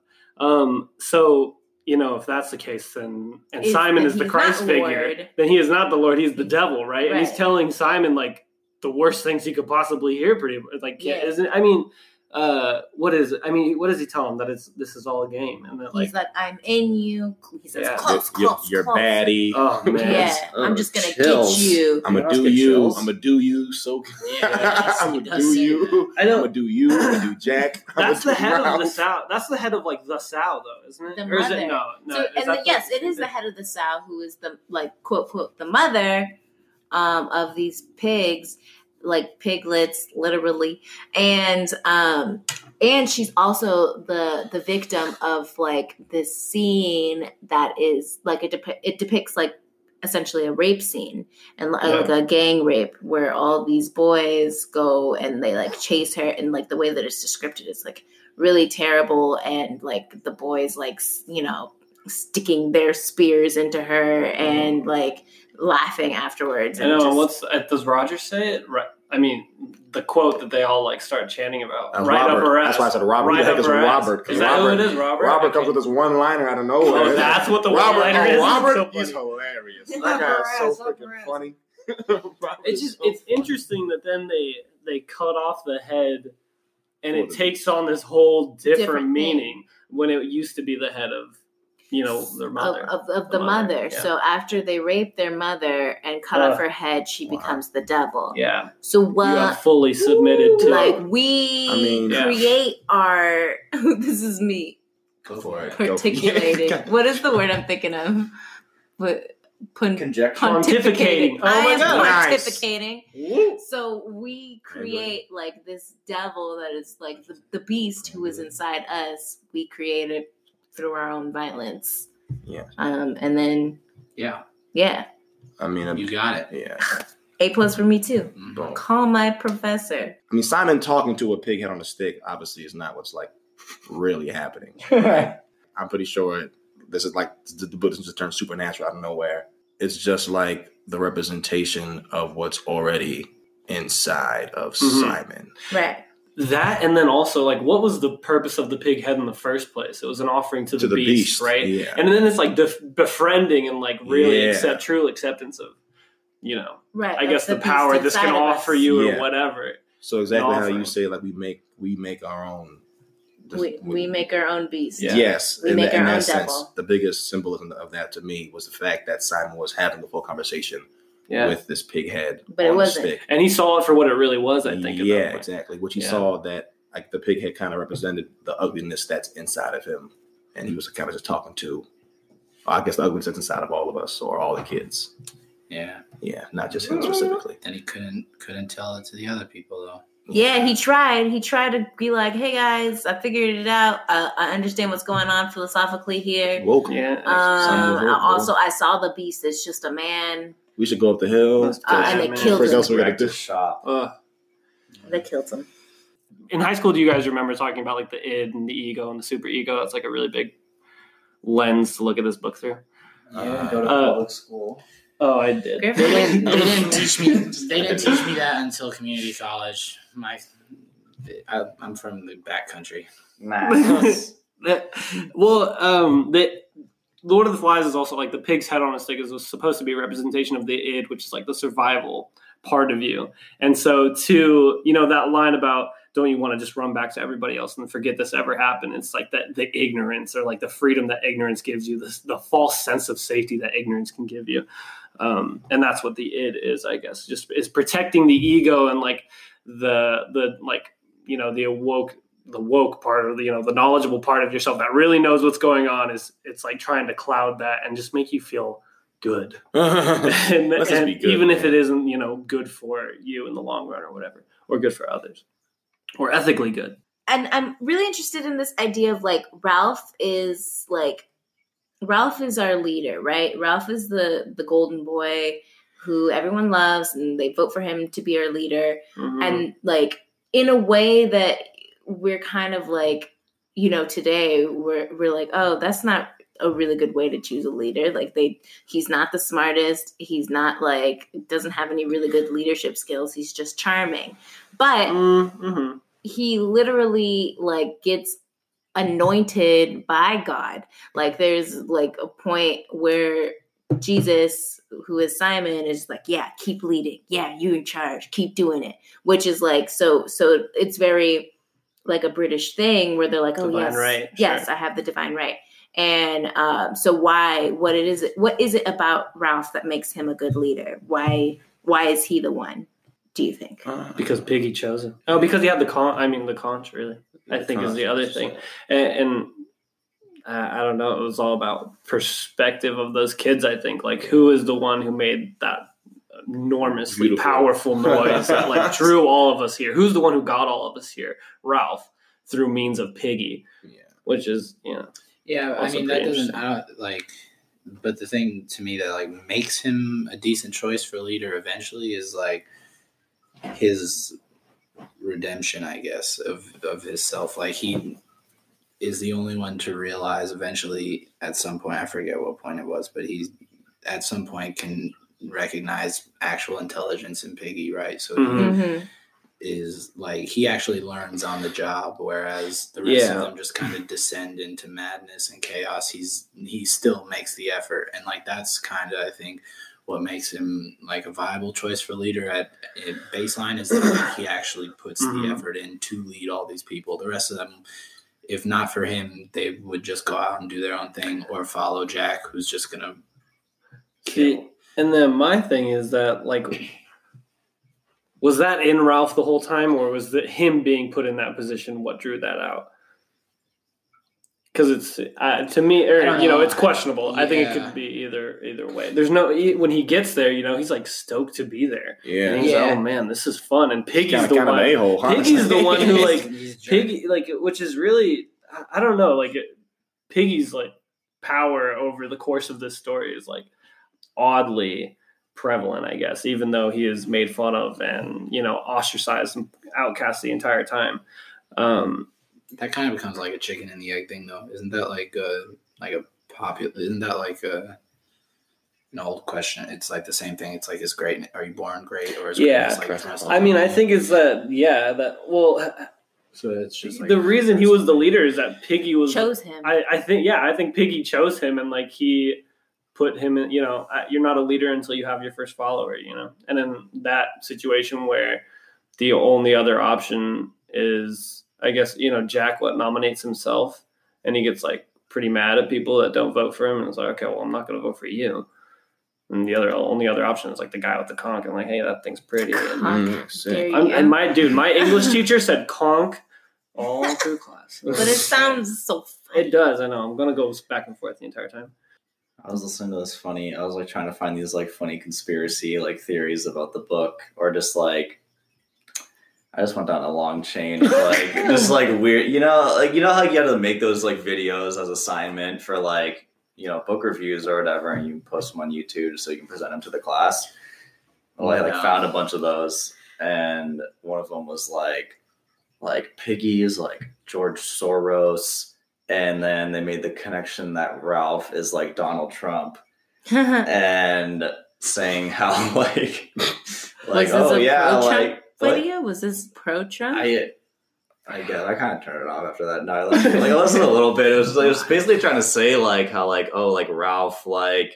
So, if that's the case, and Simon is the he's Christ not figure, Lord. then he is not the Lord, he's the devil, right? And he's Right. telling Simon, like, the worst things he could possibly hear, pretty like, Yeah. isn't I mean, what is it? I mean, what does he tell him? That this is all a game, and that He's like, I'm in you. He says, Yeah. close, You're close, you're close. baddie. oh man, Yeah, Oh, I'm just gonna chills. get you. I'm gonna Let's do get you. chills. I'm gonna do you. So Yeah, I'm he gonna does do say you. I know. I'm gonna do you. I'm gonna do Jack. I'm That's gonna the do head of the Ralph. Sow. That's the head of like the Sow, though, isn't it? The Or is it mother. no? So, is and that yes, it is the head of the sow who is the quote quote the mother of these pigs, like piglets, literally, and she's also the victim of like this scene that is like it depicts like essentially a rape scene and like a gang rape where all these boys go and they like chase her, and like the way that it's described is like really terrible, and like the boys like sticking their spears into her, and like laughing afterwards. I know. Does Roger say it? Right. I mean, the quote that they all like start chanting about. Right Robert. up her ass. That's why I said Robert. Right Who the heck up is her ass. Robert? Is that who it is, Robert? Robert comes with this one-liner out of nowhere. Oh, that's what the Robert, one-liner is. Robert, So he's funny. hilarious. That guy is so freaking funny. It's interesting that then they cut off the head, and it takes on this whole different meaning when it used to be the head of, their mother. Of the mother. Yeah. So after they rape their mother and cut off her head, she becomes the devil. Yeah. So You got fully submitted to. like we create our. This is me Go for it. articulating. What is the word I'm thinking of? Conjecture. Pontificating. Oh I my am God. pontificating. Nice. So we create like this devil that is like the beast who is inside us. We create it through our own violence. Yeah. And then Yeah. I mean, You got it. yeah. A+ for me too. Mhm. Call my professor. I mean, Simon talking to a pig head on a stick obviously is not what's like really happening. I'm pretty sure this is like the Buddhism just turned supernatural out of nowhere. It's just like the representation of what's already inside of Simon. Right. That, and then also, like, what was the purpose of the pig head in the first place? It was an offering to the beast, right? Yeah. And then it's like befriending and like really Yeah. true acceptance of, Right. I guess the beast power this inside can of offer us. you Yeah. or whatever. So exactly how offering. you say, like, we make our own. We make our own beast. Yeah. Yes, We in make that, in our that own sense, devil. the biggest symbolism of that to me was the fact that Simon was having the full conversation Yeah. with this pig head But it on a wasn't. stick. And he saw it for what it really was, I think. at that Yeah, point. exactly. Which he Yeah. saw that like the pig head kind of represented the ugliness that's inside of him, and he was kind of just talking to, I guess, the ugliness that's inside of all of us or all the kids. Yeah. Yeah, not just him specifically. And he couldn't tell it to the other people though. Yeah, he tried. He tried to be like, "Hey guys, I figured it out. I understand what's going on philosophically here. Woke. Yeah. Also, I saw the beast. It's just a man, We should go up the hill. and they man. killed What him. else we gotta do? Shop. They killed him. In high school, do you guys remember talking about like the id and the ego and the super ego? That's like a really big lens to look at this book through. Yeah, go to Uh, public school. Oh, I did. Griffin. They didn't teach me. They didn't teach me that until community college. I'm from the backcountry. Nice. The Lord of the Flies is also like the pig's head on a stick is supposed to be a representation of the id, which is like the survival part of you. And so to, that line about don't you want to just run back to everybody else and forget this ever happened? It's like that the ignorance or like the freedom that ignorance gives you, the false sense of safety that ignorance can give you. And that's what the id is, I guess, just is protecting the ego and like the woke part of the knowledgeable part of yourself that really knows what's going on it's like trying to cloud that and just make you feel good. and Let's just be good, even if man. it isn't, good for you in the long run or whatever, or good for others or ethically good. And I'm really interested in this idea of like Ralph is our leader, right? Ralph is the golden boy who everyone loves and they vote for him to be our leader. Mhm. And like in a way that we're kind of like, today we're like, oh, that's not a really good way to choose a leader. Like he's not the smartest. He's not like, doesn't have any really good leadership skills. He's just charming. But Mm-hmm. he literally like gets anointed by God. Like there's like a point where Jesus, who is Simon, is like, yeah, keep leading. Yeah, you're in charge. Keep doing it. Which is like, so it's very like a British thing where they're like, oh, Divine yes, right, yes, sure. I have the divine right. And so what is it about Ralph that makes him a good leader? Why is he the one, do you think? Because Piggy chose him. Oh, because he had the conch, really. I think is the other thing. And I don't know. It was all about perspective of those kids, I think. Like, who is the one who made that enormously Beautiful. powerful noise that, like, drew all of us here? Who's the one who got all of us here? Ralph, through means of Piggy. Yeah. Which is, Yeah, I Also mean pretty that doesn't. interesting. I don't like. But the thing to me that like makes him a decent choice for leader eventually is like his redemption, I guess, of his self. Like he is the only one to realize eventually at some point. I forget what point it was, but he at some point can recognize actual intelligence in Piggy, right? So Mhm. he is like, he actually learns on the job, whereas the rest of them just kind of descend into madness and chaos. He still makes the effort, and like that's kind of, I think, what makes him like a viable choice for leader at baseline is that he actually puts the effort in to lead all these people. The rest of them, if not for him, they would just go out and do their own thing or follow Jack, who's just gonna kill. And then my thing is that, like, was that in Ralph the whole time, or was it him being put in that position what drew that out? Because it's to me, it's questionable. I think it could be either way. There's no, when he gets there, he's like stoked to be there. Yeah, and he's like, oh man, this is fun. And Piggy's the one. A-hole, Piggy's the one who like Piggy, like, which is really, I don't know, like Piggy's like power over the course of this story is like oddly prevalent, I guess, even though he is made fun of and ostracized and outcast the entire time. That kind of becomes like a chicken and the egg thing, though. Isn't that like a popular? Isn't that like an old question? It's like the same thing. It's like, is great? Are you born great, or is great? I mean, I think it's that. So it's just like the reason he was the leader is that Piggy chose him. I think Piggy chose him, and like he put him in. You're not a leader until you have your first follower. And in that situation where the only other option is, I guess, Jack nominates himself, and he gets like pretty mad at people that don't vote for him, and it's like, okay, well, I'm not going to vote for you. And the only other option is like the guy with the conch, and like, hey, that thing's pretty. And my English teacher said conch all through class. But it sounds so funny. It does. I know. I'm going to go back and forth the entire time. I was listening to this I was like trying to find these like funny conspiracy like theories about the book, or just like, I just went down a long chain of like just like weird, how you had to make those like videos as assignment for like, book reviews or whatever, and you post them on YouTube so you can present them to the class. Well, I like found a bunch of those, and one of them was like Piggy is like George Soros, and then they made the connection that Ralph is like Donald Trump, and saying how like oh yeah, like. Video? Was this pro-Trump? I guess I kind of turned it off after that. No, I listened a little bit. It was basically trying to say like how like, oh, like Ralph like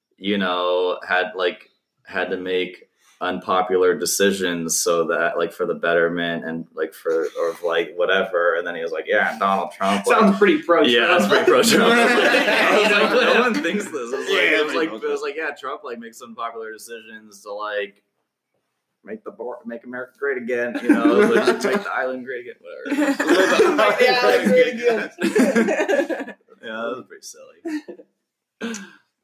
had to make unpopular decisions so that like for the betterment and like or like whatever. And then he was like, yeah, and Donald Trump sounds pretty pro-Trump. Yeah, that's pretty pro-Trump. I was like, no one thinks this. It was like yeah, Trump like makes unpopular decisions to like make America great again, make the island great again, whatever. Make the island great again. Yeah, that was pretty silly.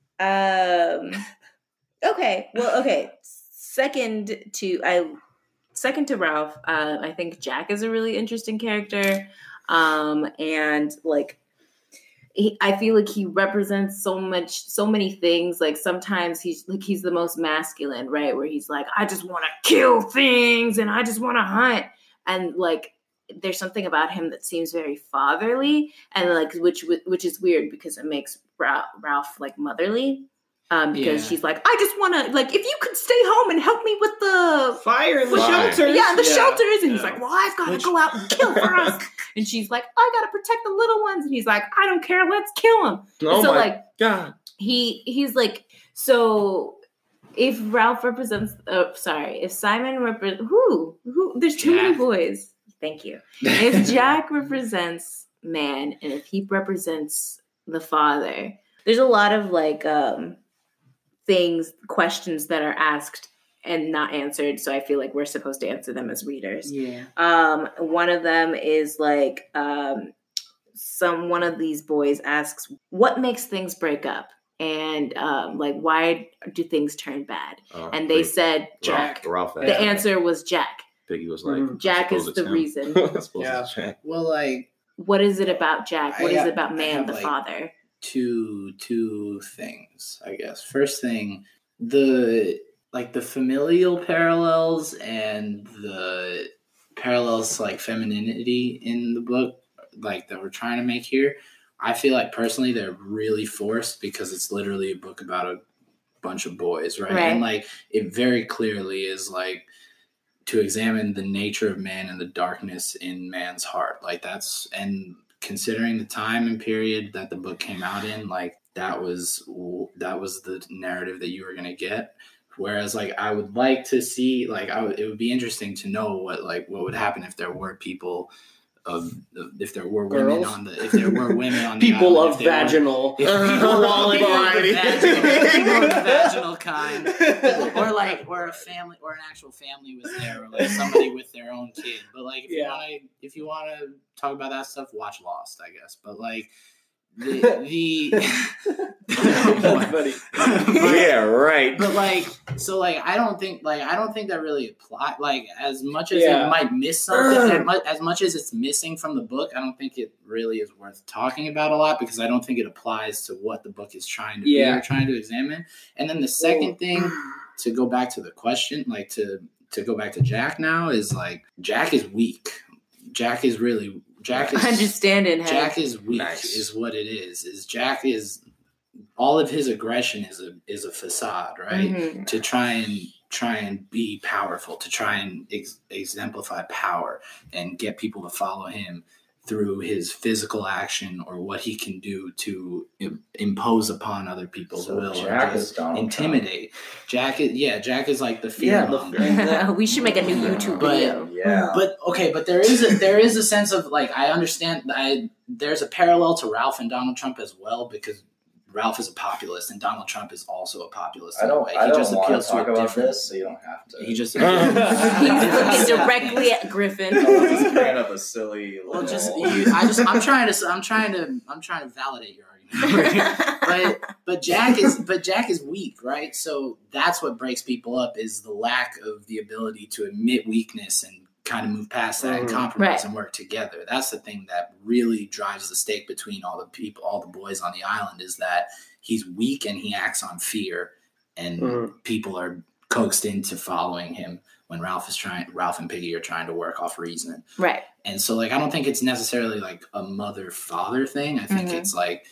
Okay. Well, okay. Second to Ralph, I think Jack is a really interesting character, and like. I feel like he represents so many things. Like sometimes he's the most masculine, right? Where he's like, I just want to kill things and I just want to hunt. And like, there's something about him that seems very fatherly, and like, which is weird because it makes Ralph like motherly. Because she's like, I just want to, like, if you could stay home and help me with the fire and the shelters. Yeah, the shelters. And he's like, well, I've got to go out and kill for us. And she's like, I got to protect the little ones. And he's like, I don't care. Let's kill them. Oh so, my like, God. He's like, so if Ralph represents, if Simon represents, there's too many boys. Thank you. If Jack represents man, and if he represents the father, there's a lot of like, questions that are asked and not answered. So I feel like we're supposed to answer them as readers. Yeah. One of them is like, one of these boys asks, what makes things break up? And like, why do things turn bad? And they said Jack. Ralph the answer was Jack. Piggy was like, Jack is the reason. Yeah. Well, like, what is it about Jack? What is it about man, the father? Two things, I guess. First thing, the familial parallels and the parallels to like femininity in the book, like that we're trying to make here. I feel like personally they're really forced because it's literally a book about a bunch of boys, right? Right. And like it very clearly is like to examine the nature of man and the darkness in man's heart. Like that's, and considering the time and period that the book came out in, like that was the narrative that you were going to get. Whereas like I would like to see, like it would be interesting to know what would happen if there were people if there were women Girls? on the People island, of vaginal quality, people of the vaginal kind, or a family, or an actual family was there, or like somebody with their own kid. But like if you want to talk about that stuff, watch Lost, I guess. But like the That's funny. Yeah, right. But like, so like, I don't think that really apply. Like, as much as it might miss something, as much as it's missing from the book, I don't think it really is worth talking about a lot, because I don't think it applies to what the book is trying to be or trying to examine. And then the second thing, to go back to the question, like to go back to Jack now, is like Jack is weak. Jack is understanding him. Jack is weak, is what it is. Jack is, all of his aggression is a facade, right? Mm-hmm. To try and be powerful, to try and exemplify power and get people to follow him through his physical action or what he can do to impose upon other people's will, Jack or just intimidate. Jack is like the fear monger. We should make a new YouTube video. But there is a sense of like, I understand. There's a parallel to Ralph and Donald Trump as well, because Ralph is a populist and Donald Trump is also a populist. I don't want to talk about different. this, so you don't have to. He just He's looking directly at Griffin. I'm just bringing up a silly. I'm trying to validate your argument. but Jack is weak, right? So that's what breaks people up, is the lack of the ability to admit weakness and kind of move past that and compromise and work together. That's the thing that really drives the stake between all the boys on the island, is that he's weak and he acts on fear, and people are coaxed into following him when Ralph and Piggy are trying to work off reason. Right. And so like, I don't think it's necessarily like a mother-father thing. I think it's like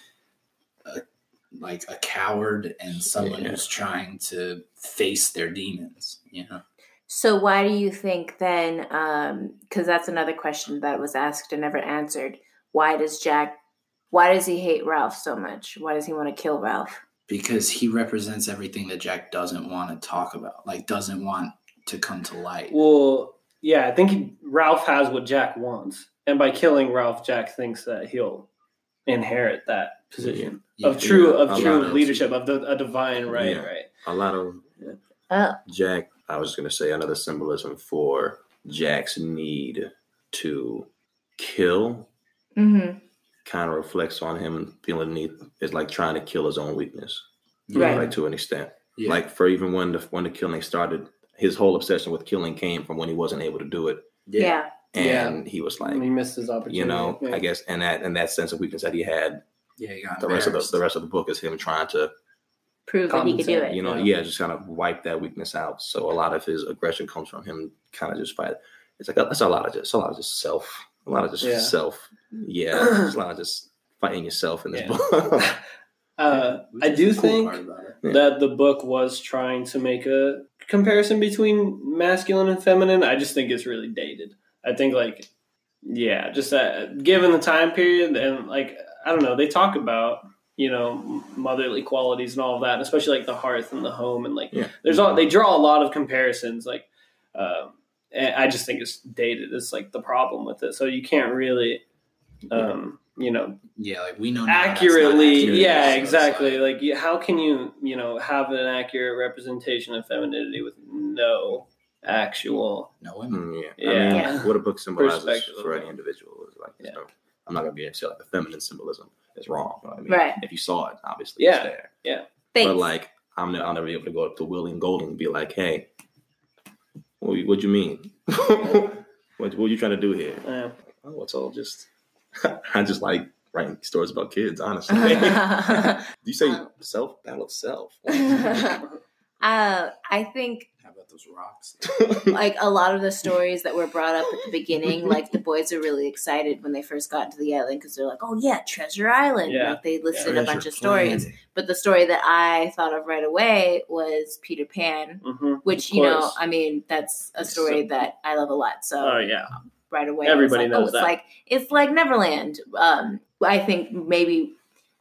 a coward and someone who's trying to face their demons, you know? So why do you think then, because that's another question that was asked and never answered, why does he hate Ralph so much? Why does he want to kill Ralph? Because he represents everything that Jack doesn't want to talk about, like doesn't want to come to light. Well, yeah, I think Ralph has what Jack wants. And by killing Ralph, Jack thinks that he'll inherit that position of true leadership, of a divine right. A lot of Jack, I was going to say another symbolism for Jack's need to kill kind of reflects on him, and feeling the need is like trying to kill his own weakness, right? Like to an extent. Like for even when the killing started, his whole obsession with killing came from when he wasn't able to do it. Yeah. And he was like, he missed his opportunity. You know, I guess, and that sense of weakness that he had. Yeah, he got the rest of the book is him trying to prove that he could do it. You know, just kind of wipe that weakness out. So a lot of his aggression comes from him kind of just fight. It's like that's a lot of just self. A lot of just self. Yeah, there's a lot of just fighting yourself in this book. I do think that the book was trying to make a comparison between masculine and feminine. I just think it's really dated. I think just given the time period, and like, I don't know, they talk about, you know, motherly qualities and all of that, and especially like the hearth and the home, and like they draw a lot of comparisons. Like, and I just think it's dated. It's like the problem with it. So you can't really, you know, like we know accurately. Exactly. Like, how can you, you know, have an accurate representation of femininity with no actual women? I mean, what a book symbolizes for any individual is like, I'm not going to be able to say like the feminine symbolism is wrong. You know what I mean? Right. If you saw it, obviously it's there. Thanks. But like, I'll never be able to go up to William Golding and be like, hey, what you mean? what you trying to do here? Oh, it's all just, I just like writing stories about kids, honestly. Do you say battle of self? I think How about those rocks? like a lot of the stories that were brought up at the beginning, like the boys are really excited when they first got to the island because they're like, "Oh yeah, Treasure Island!" Yeah. Like they listed a bunch Treasure of stories. Planet. But the story that I thought of right away was Peter Pan, Mm-hmm. which I mean, that's a story that I love a lot. So Oh yeah. right away, Everybody I was like, knows it's that. it's like Neverland. I think maybe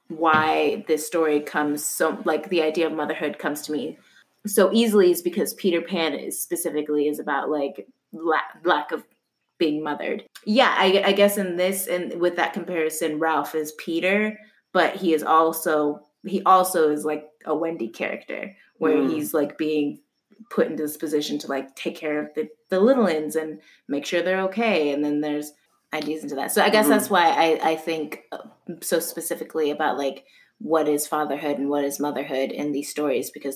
why this story comes so like the idea of motherhood comes to me so easily is because Peter Pan is about like lack of being mothered. Yeah, I guess in this and with that comparison, Ralph is Peter, but he also is like a Wendy character where he's like being put into this position to like take care of the little ones and make sure they're okay. And then there's ideas into that. So I guess that's why I think so specifically about like what is fatherhood and what is motherhood in these stories because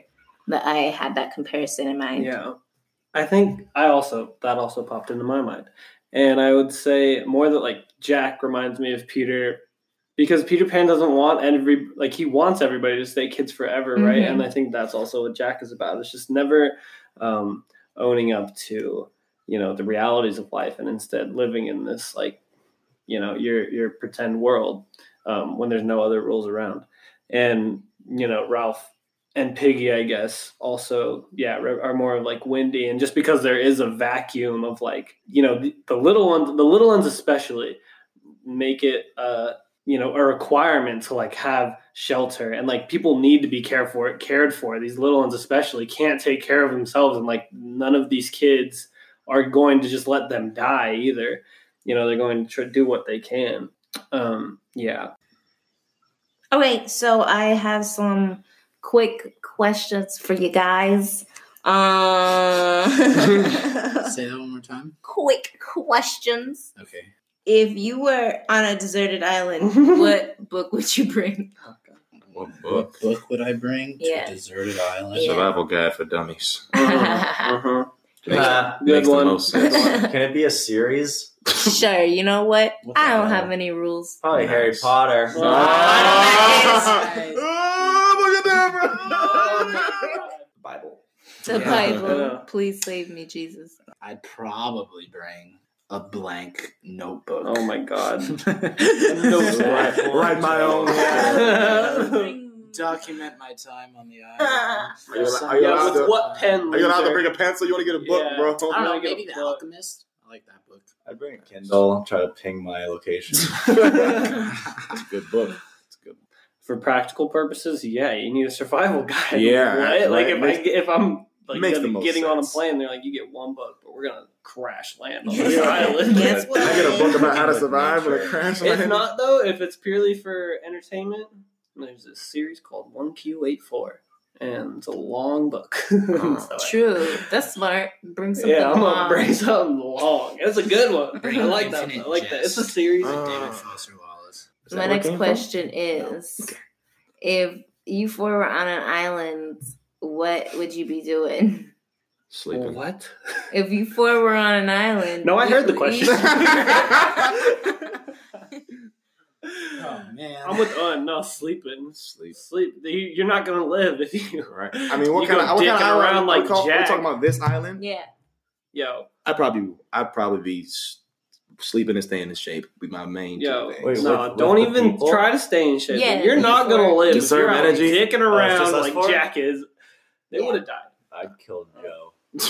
I had that comparison in mind. Yeah. I think that also popped into my mind. And I would say more that like Jack reminds me of Peter because Peter Pan doesn't want he wants everybody to stay kids forever, right? Mhm. And I think that's also what Jack is about. It's just never owning up to, the realities of life and instead living in this like, your pretend world when there's no other rules around. And, Ralph and Piggy, I guess, also, are more of like Wendy. And just because there is a vacuum of like, the little ones especially make it, a requirement to like have shelter and like people need to be cared for. These little ones especially can't take care of themselves. And like none of these kids are going to just let them die either. They're going to try to do what they can. Yeah. Okay, so I have some quick questions for you guys. Say that one more time. Quick questions. Okay. If you were on a deserted island, what book would you bring? What What book would I bring to Yeah. a deserted island? Yeah. Survival Guide for Dummies. Uh-huh. Makes Good the one. most sense. Can it be a series? Sure, you know what? What's I don't that? have any rules. Probably Harry Nice. Potter. Oh, Nice. Oh, look at that, Bible. The Yeah. Bible. Yeah. Please save me, Jesus. I'd probably bring a blank notebook. Oh my God. bro. Write my own. Document my time on the island. Are you allowed Yeah, with to- what pen? Are you allowed to Luke? bring a pencil? You want to get a book, Yeah. bro? I don't know, Really good maybe The book. Alchemist. I like that book. I'd bring a Kindle, try to ping my location. It's a good book. It's good. For practical purposes, yeah, you need a survival guide. Yeah, right? Like right. if I'm like Makes gonna the be most getting on a sense. plane, they're like, you get one book, but we're gonna crash land on Yeah. this island. Guess what? I get a book about how to Like survive with a nature. crash If land. not though, if it's purely for entertainment, there's this series called 1Q84, and it's a long book. So True. That's smart. Bring something yeah, I'm along. gonna bring something long. It's a good one. Bring I like that. Infinite I like that. It's a Jest. series. David Foster Wallace. Is that My where it next came from? question is, if you four were on an island, what would you be doing? Sleeping. What? If you four were on an island. No, I heard the question. Oh man. I'm with no sleeping. Sleep. Sleep. You're not gonna live if you. Right. I mean, what You kind go of dicking island? around like we're Jack. talking about this island. Yeah. Yo, I'd probably be sleeping and staying in shape. Be my main. yo, two things. Wait, no, with don't the even people? try to stay in shape. Yeah, You're not you gonna four. live. Conserve If you're out energy. dicking it's around just us like four? Jack is. They Yeah. would have died. I'd kill Joe.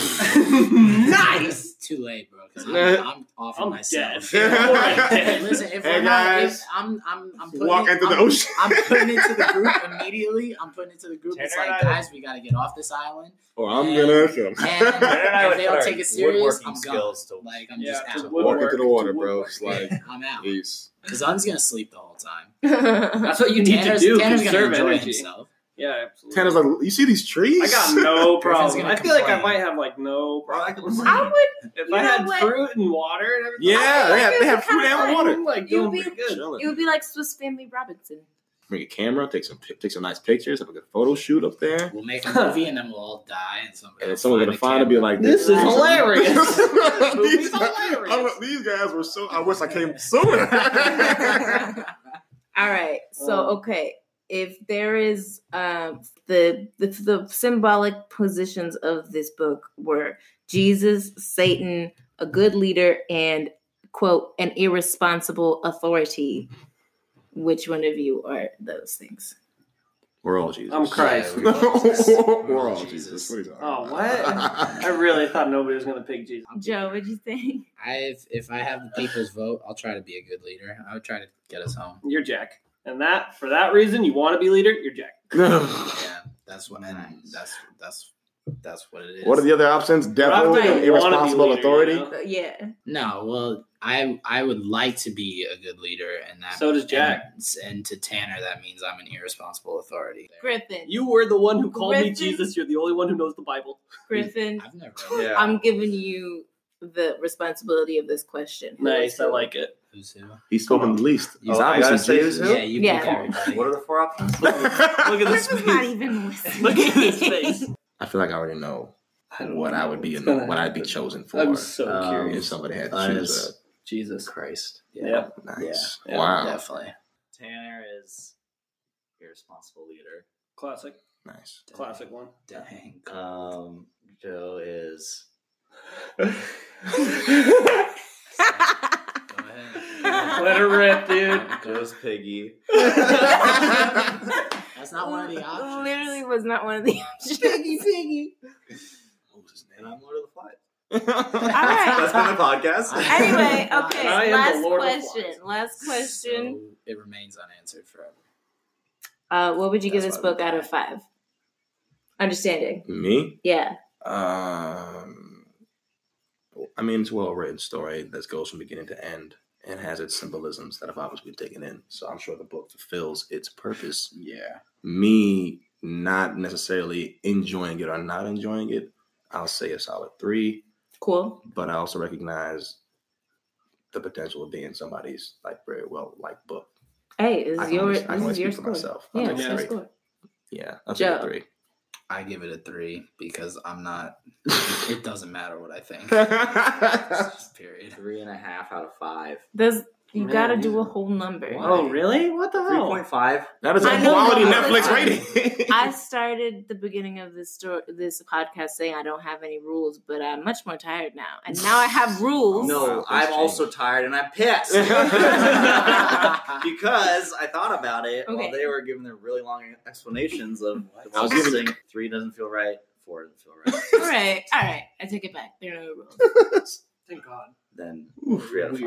Nice. Too late, bro. Because I'm off I'm myself. dead. Hey, listen, if Hey, we're not, guys. if I'm putting Walk into the I'm- ocean. I'm putting it to the group immediately. I'm putting it to the group. It's Tanner like, and I- guys, we got to get off this island. Or I'm And- gonna. And if they don't take it serious, I'm gone. Like, I'm just Yeah, out. just Walk into the water, to bro. woodwork. It's like I'm out. peace. Because I'm just going to sleep the whole time. That's what you need Tanner's to do. going to Conserve enjoy energy. himself. Yeah, absolutely. Tanner's like, you see these trees? I got no problem. gonna I feel like I complain. might have like no problem. I would. If You I know had what? fruit and water and everything. Yeah, they have food kinda and water. I'm like You doing would be- pretty good. Chilling. It would be like Swiss Family Robinson. Bring a camera, take some nice pictures, have a good photo shoot up there. We'll make a movie and then we'll all die. And And then someone's gonna find it and be like, This is hilarious. these, Movie's hilarious. these guys were so. I wish I came sooner. All right. So okay, if there is the the symbolic positions of this book were Jesus, Satan, a good leader, and, quote, an irresponsible authority. Which one of you are those things? We're all Jesus. I'm Christ. Yeah, We're all Jesus. What are you talking Oh, about? what? I really thought nobody was going to pick Jesus. Joe, what'd you think? If I have the people's vote, I'll try to be a good leader. I would try to get us home. You're Jack. And that, for that reason, you want to be leader, you're Jack. Yeah, that's what that's what it is. What are the other options? Devil, Right. and irresponsible Wanna be authority. leader, Yeah. No, well, I would like to be a good leader, and that So does Jack. And to Tanner, that means I'm an irresponsible authority. Griffin. You were the one who called me Griffin. Jesus. You're the only one who knows the Bible. Griffin, I've never. Yeah. I'm giving you the responsibility of this question. Who Nice, is I who? like it. Who's who? He's spoken the least. He's I gotta obviously say Jesus. who's who? Yeah, you Yeah. pick everybody. What are the 4 options? Look at this Chris is not face. even listening. Look at his face. I feel like I already know what I would be and It's gonna what I'd be happen. chosen for. I'm so Um, if curious. somebody had to Mine choose is Jesus. Christ. Yeah. a nice. Yeah. Wow. Definitely. Tanner is irresponsible leader. Classic. Nice. Classic one. Dang. Joe is Go ahead. Let her rip, dude. Joe's Piggy. That's not one of the options. Literally was not one of the options. Piggy. What was his And name? I'm Lord of the Flies. right. That's been the podcast. Anyway, okay. I am the Last Lord of question. Flies. Last question. So it remains unanswered forever. What would you give That's this why book out of 5? Understanding. Me? Yeah. I mean, it's a well-written story that goes from beginning to end and has its symbolisms that have obviously been taken in. So I'm sure the book fulfills its purpose. Yeah. Me not necessarily enjoying it or not enjoying it, I'll say a solid 3. Cool. But I also recognize the potential of being somebody's like very well liked book. Hey, this I is can your only- I can only this is your speak for score. myself. I'll Yeah, take it's your 3. score. Yeah, I'll Joe. take a 3. I give it a 3 because I'm not. It doesn't matter what I think. Just period. 3.5 out of 5. You Man, gotta these do a are- whole number. Oh, really? What the hell? 3.5. That is a I know, quality no, Netflix listen. rating. I started the beginning of this podcast saying I don't have any rules, but I'm much more tired now. And now I have rules. No, Wow, I'm that's also tired and I'm pissed. Because I thought about it Okay. while they were giving their really long explanations of I was the giving- thing. 3 doesn't feel right. 4 doesn't feel right. All right. I take it back. There are no rules. Thank God. Then 3 out of 5.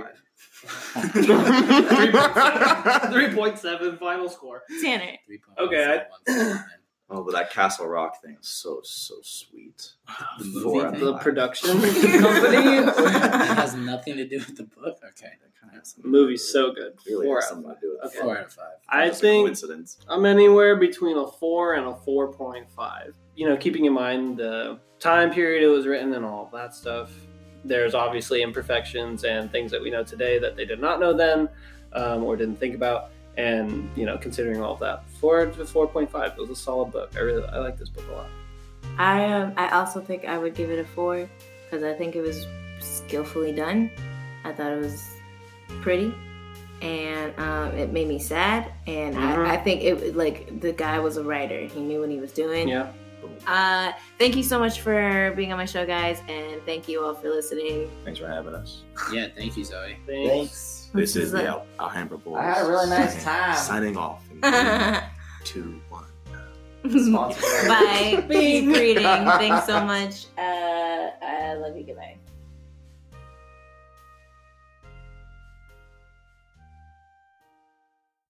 3.7 final score. Tanner. 3.15, Okay, 1.9. Oh, but that Castle Rock thing is so sweet. The 4 movie out of thing? The 5. production It company. has nothing to do with the book. Okay. That kind of has some- Movie's so good. Really 4 has out of something 5. to do with Okay. it. 4 out of 5. I Just a think coincidence. I'm anywhere between a 4 and a 4.5. You know, keeping in mind the time period it was written and all of that stuff. There's obviously imperfections and things that we know today that they did not know then or didn't think about. And, you know, considering all of that, 4 to 4.5, it was a solid book. I like this book a lot. I also think I would give it a 4 because I think it was skillfully done. I thought it was pretty, and it made me sad. And I think it like the guy was a writer; he knew what he was doing. Yeah. Thank you so much for being on my show, guys, and thank you all for listening. Thanks for having us. Yeah, thank you, Zoe. Thanks. This is the Alhambra Boys. I had a really nice time. Signing off. In Bye. 3, 2, 1. Sponsored by- Keep reading. Thanks so much. I love you. Goodbye.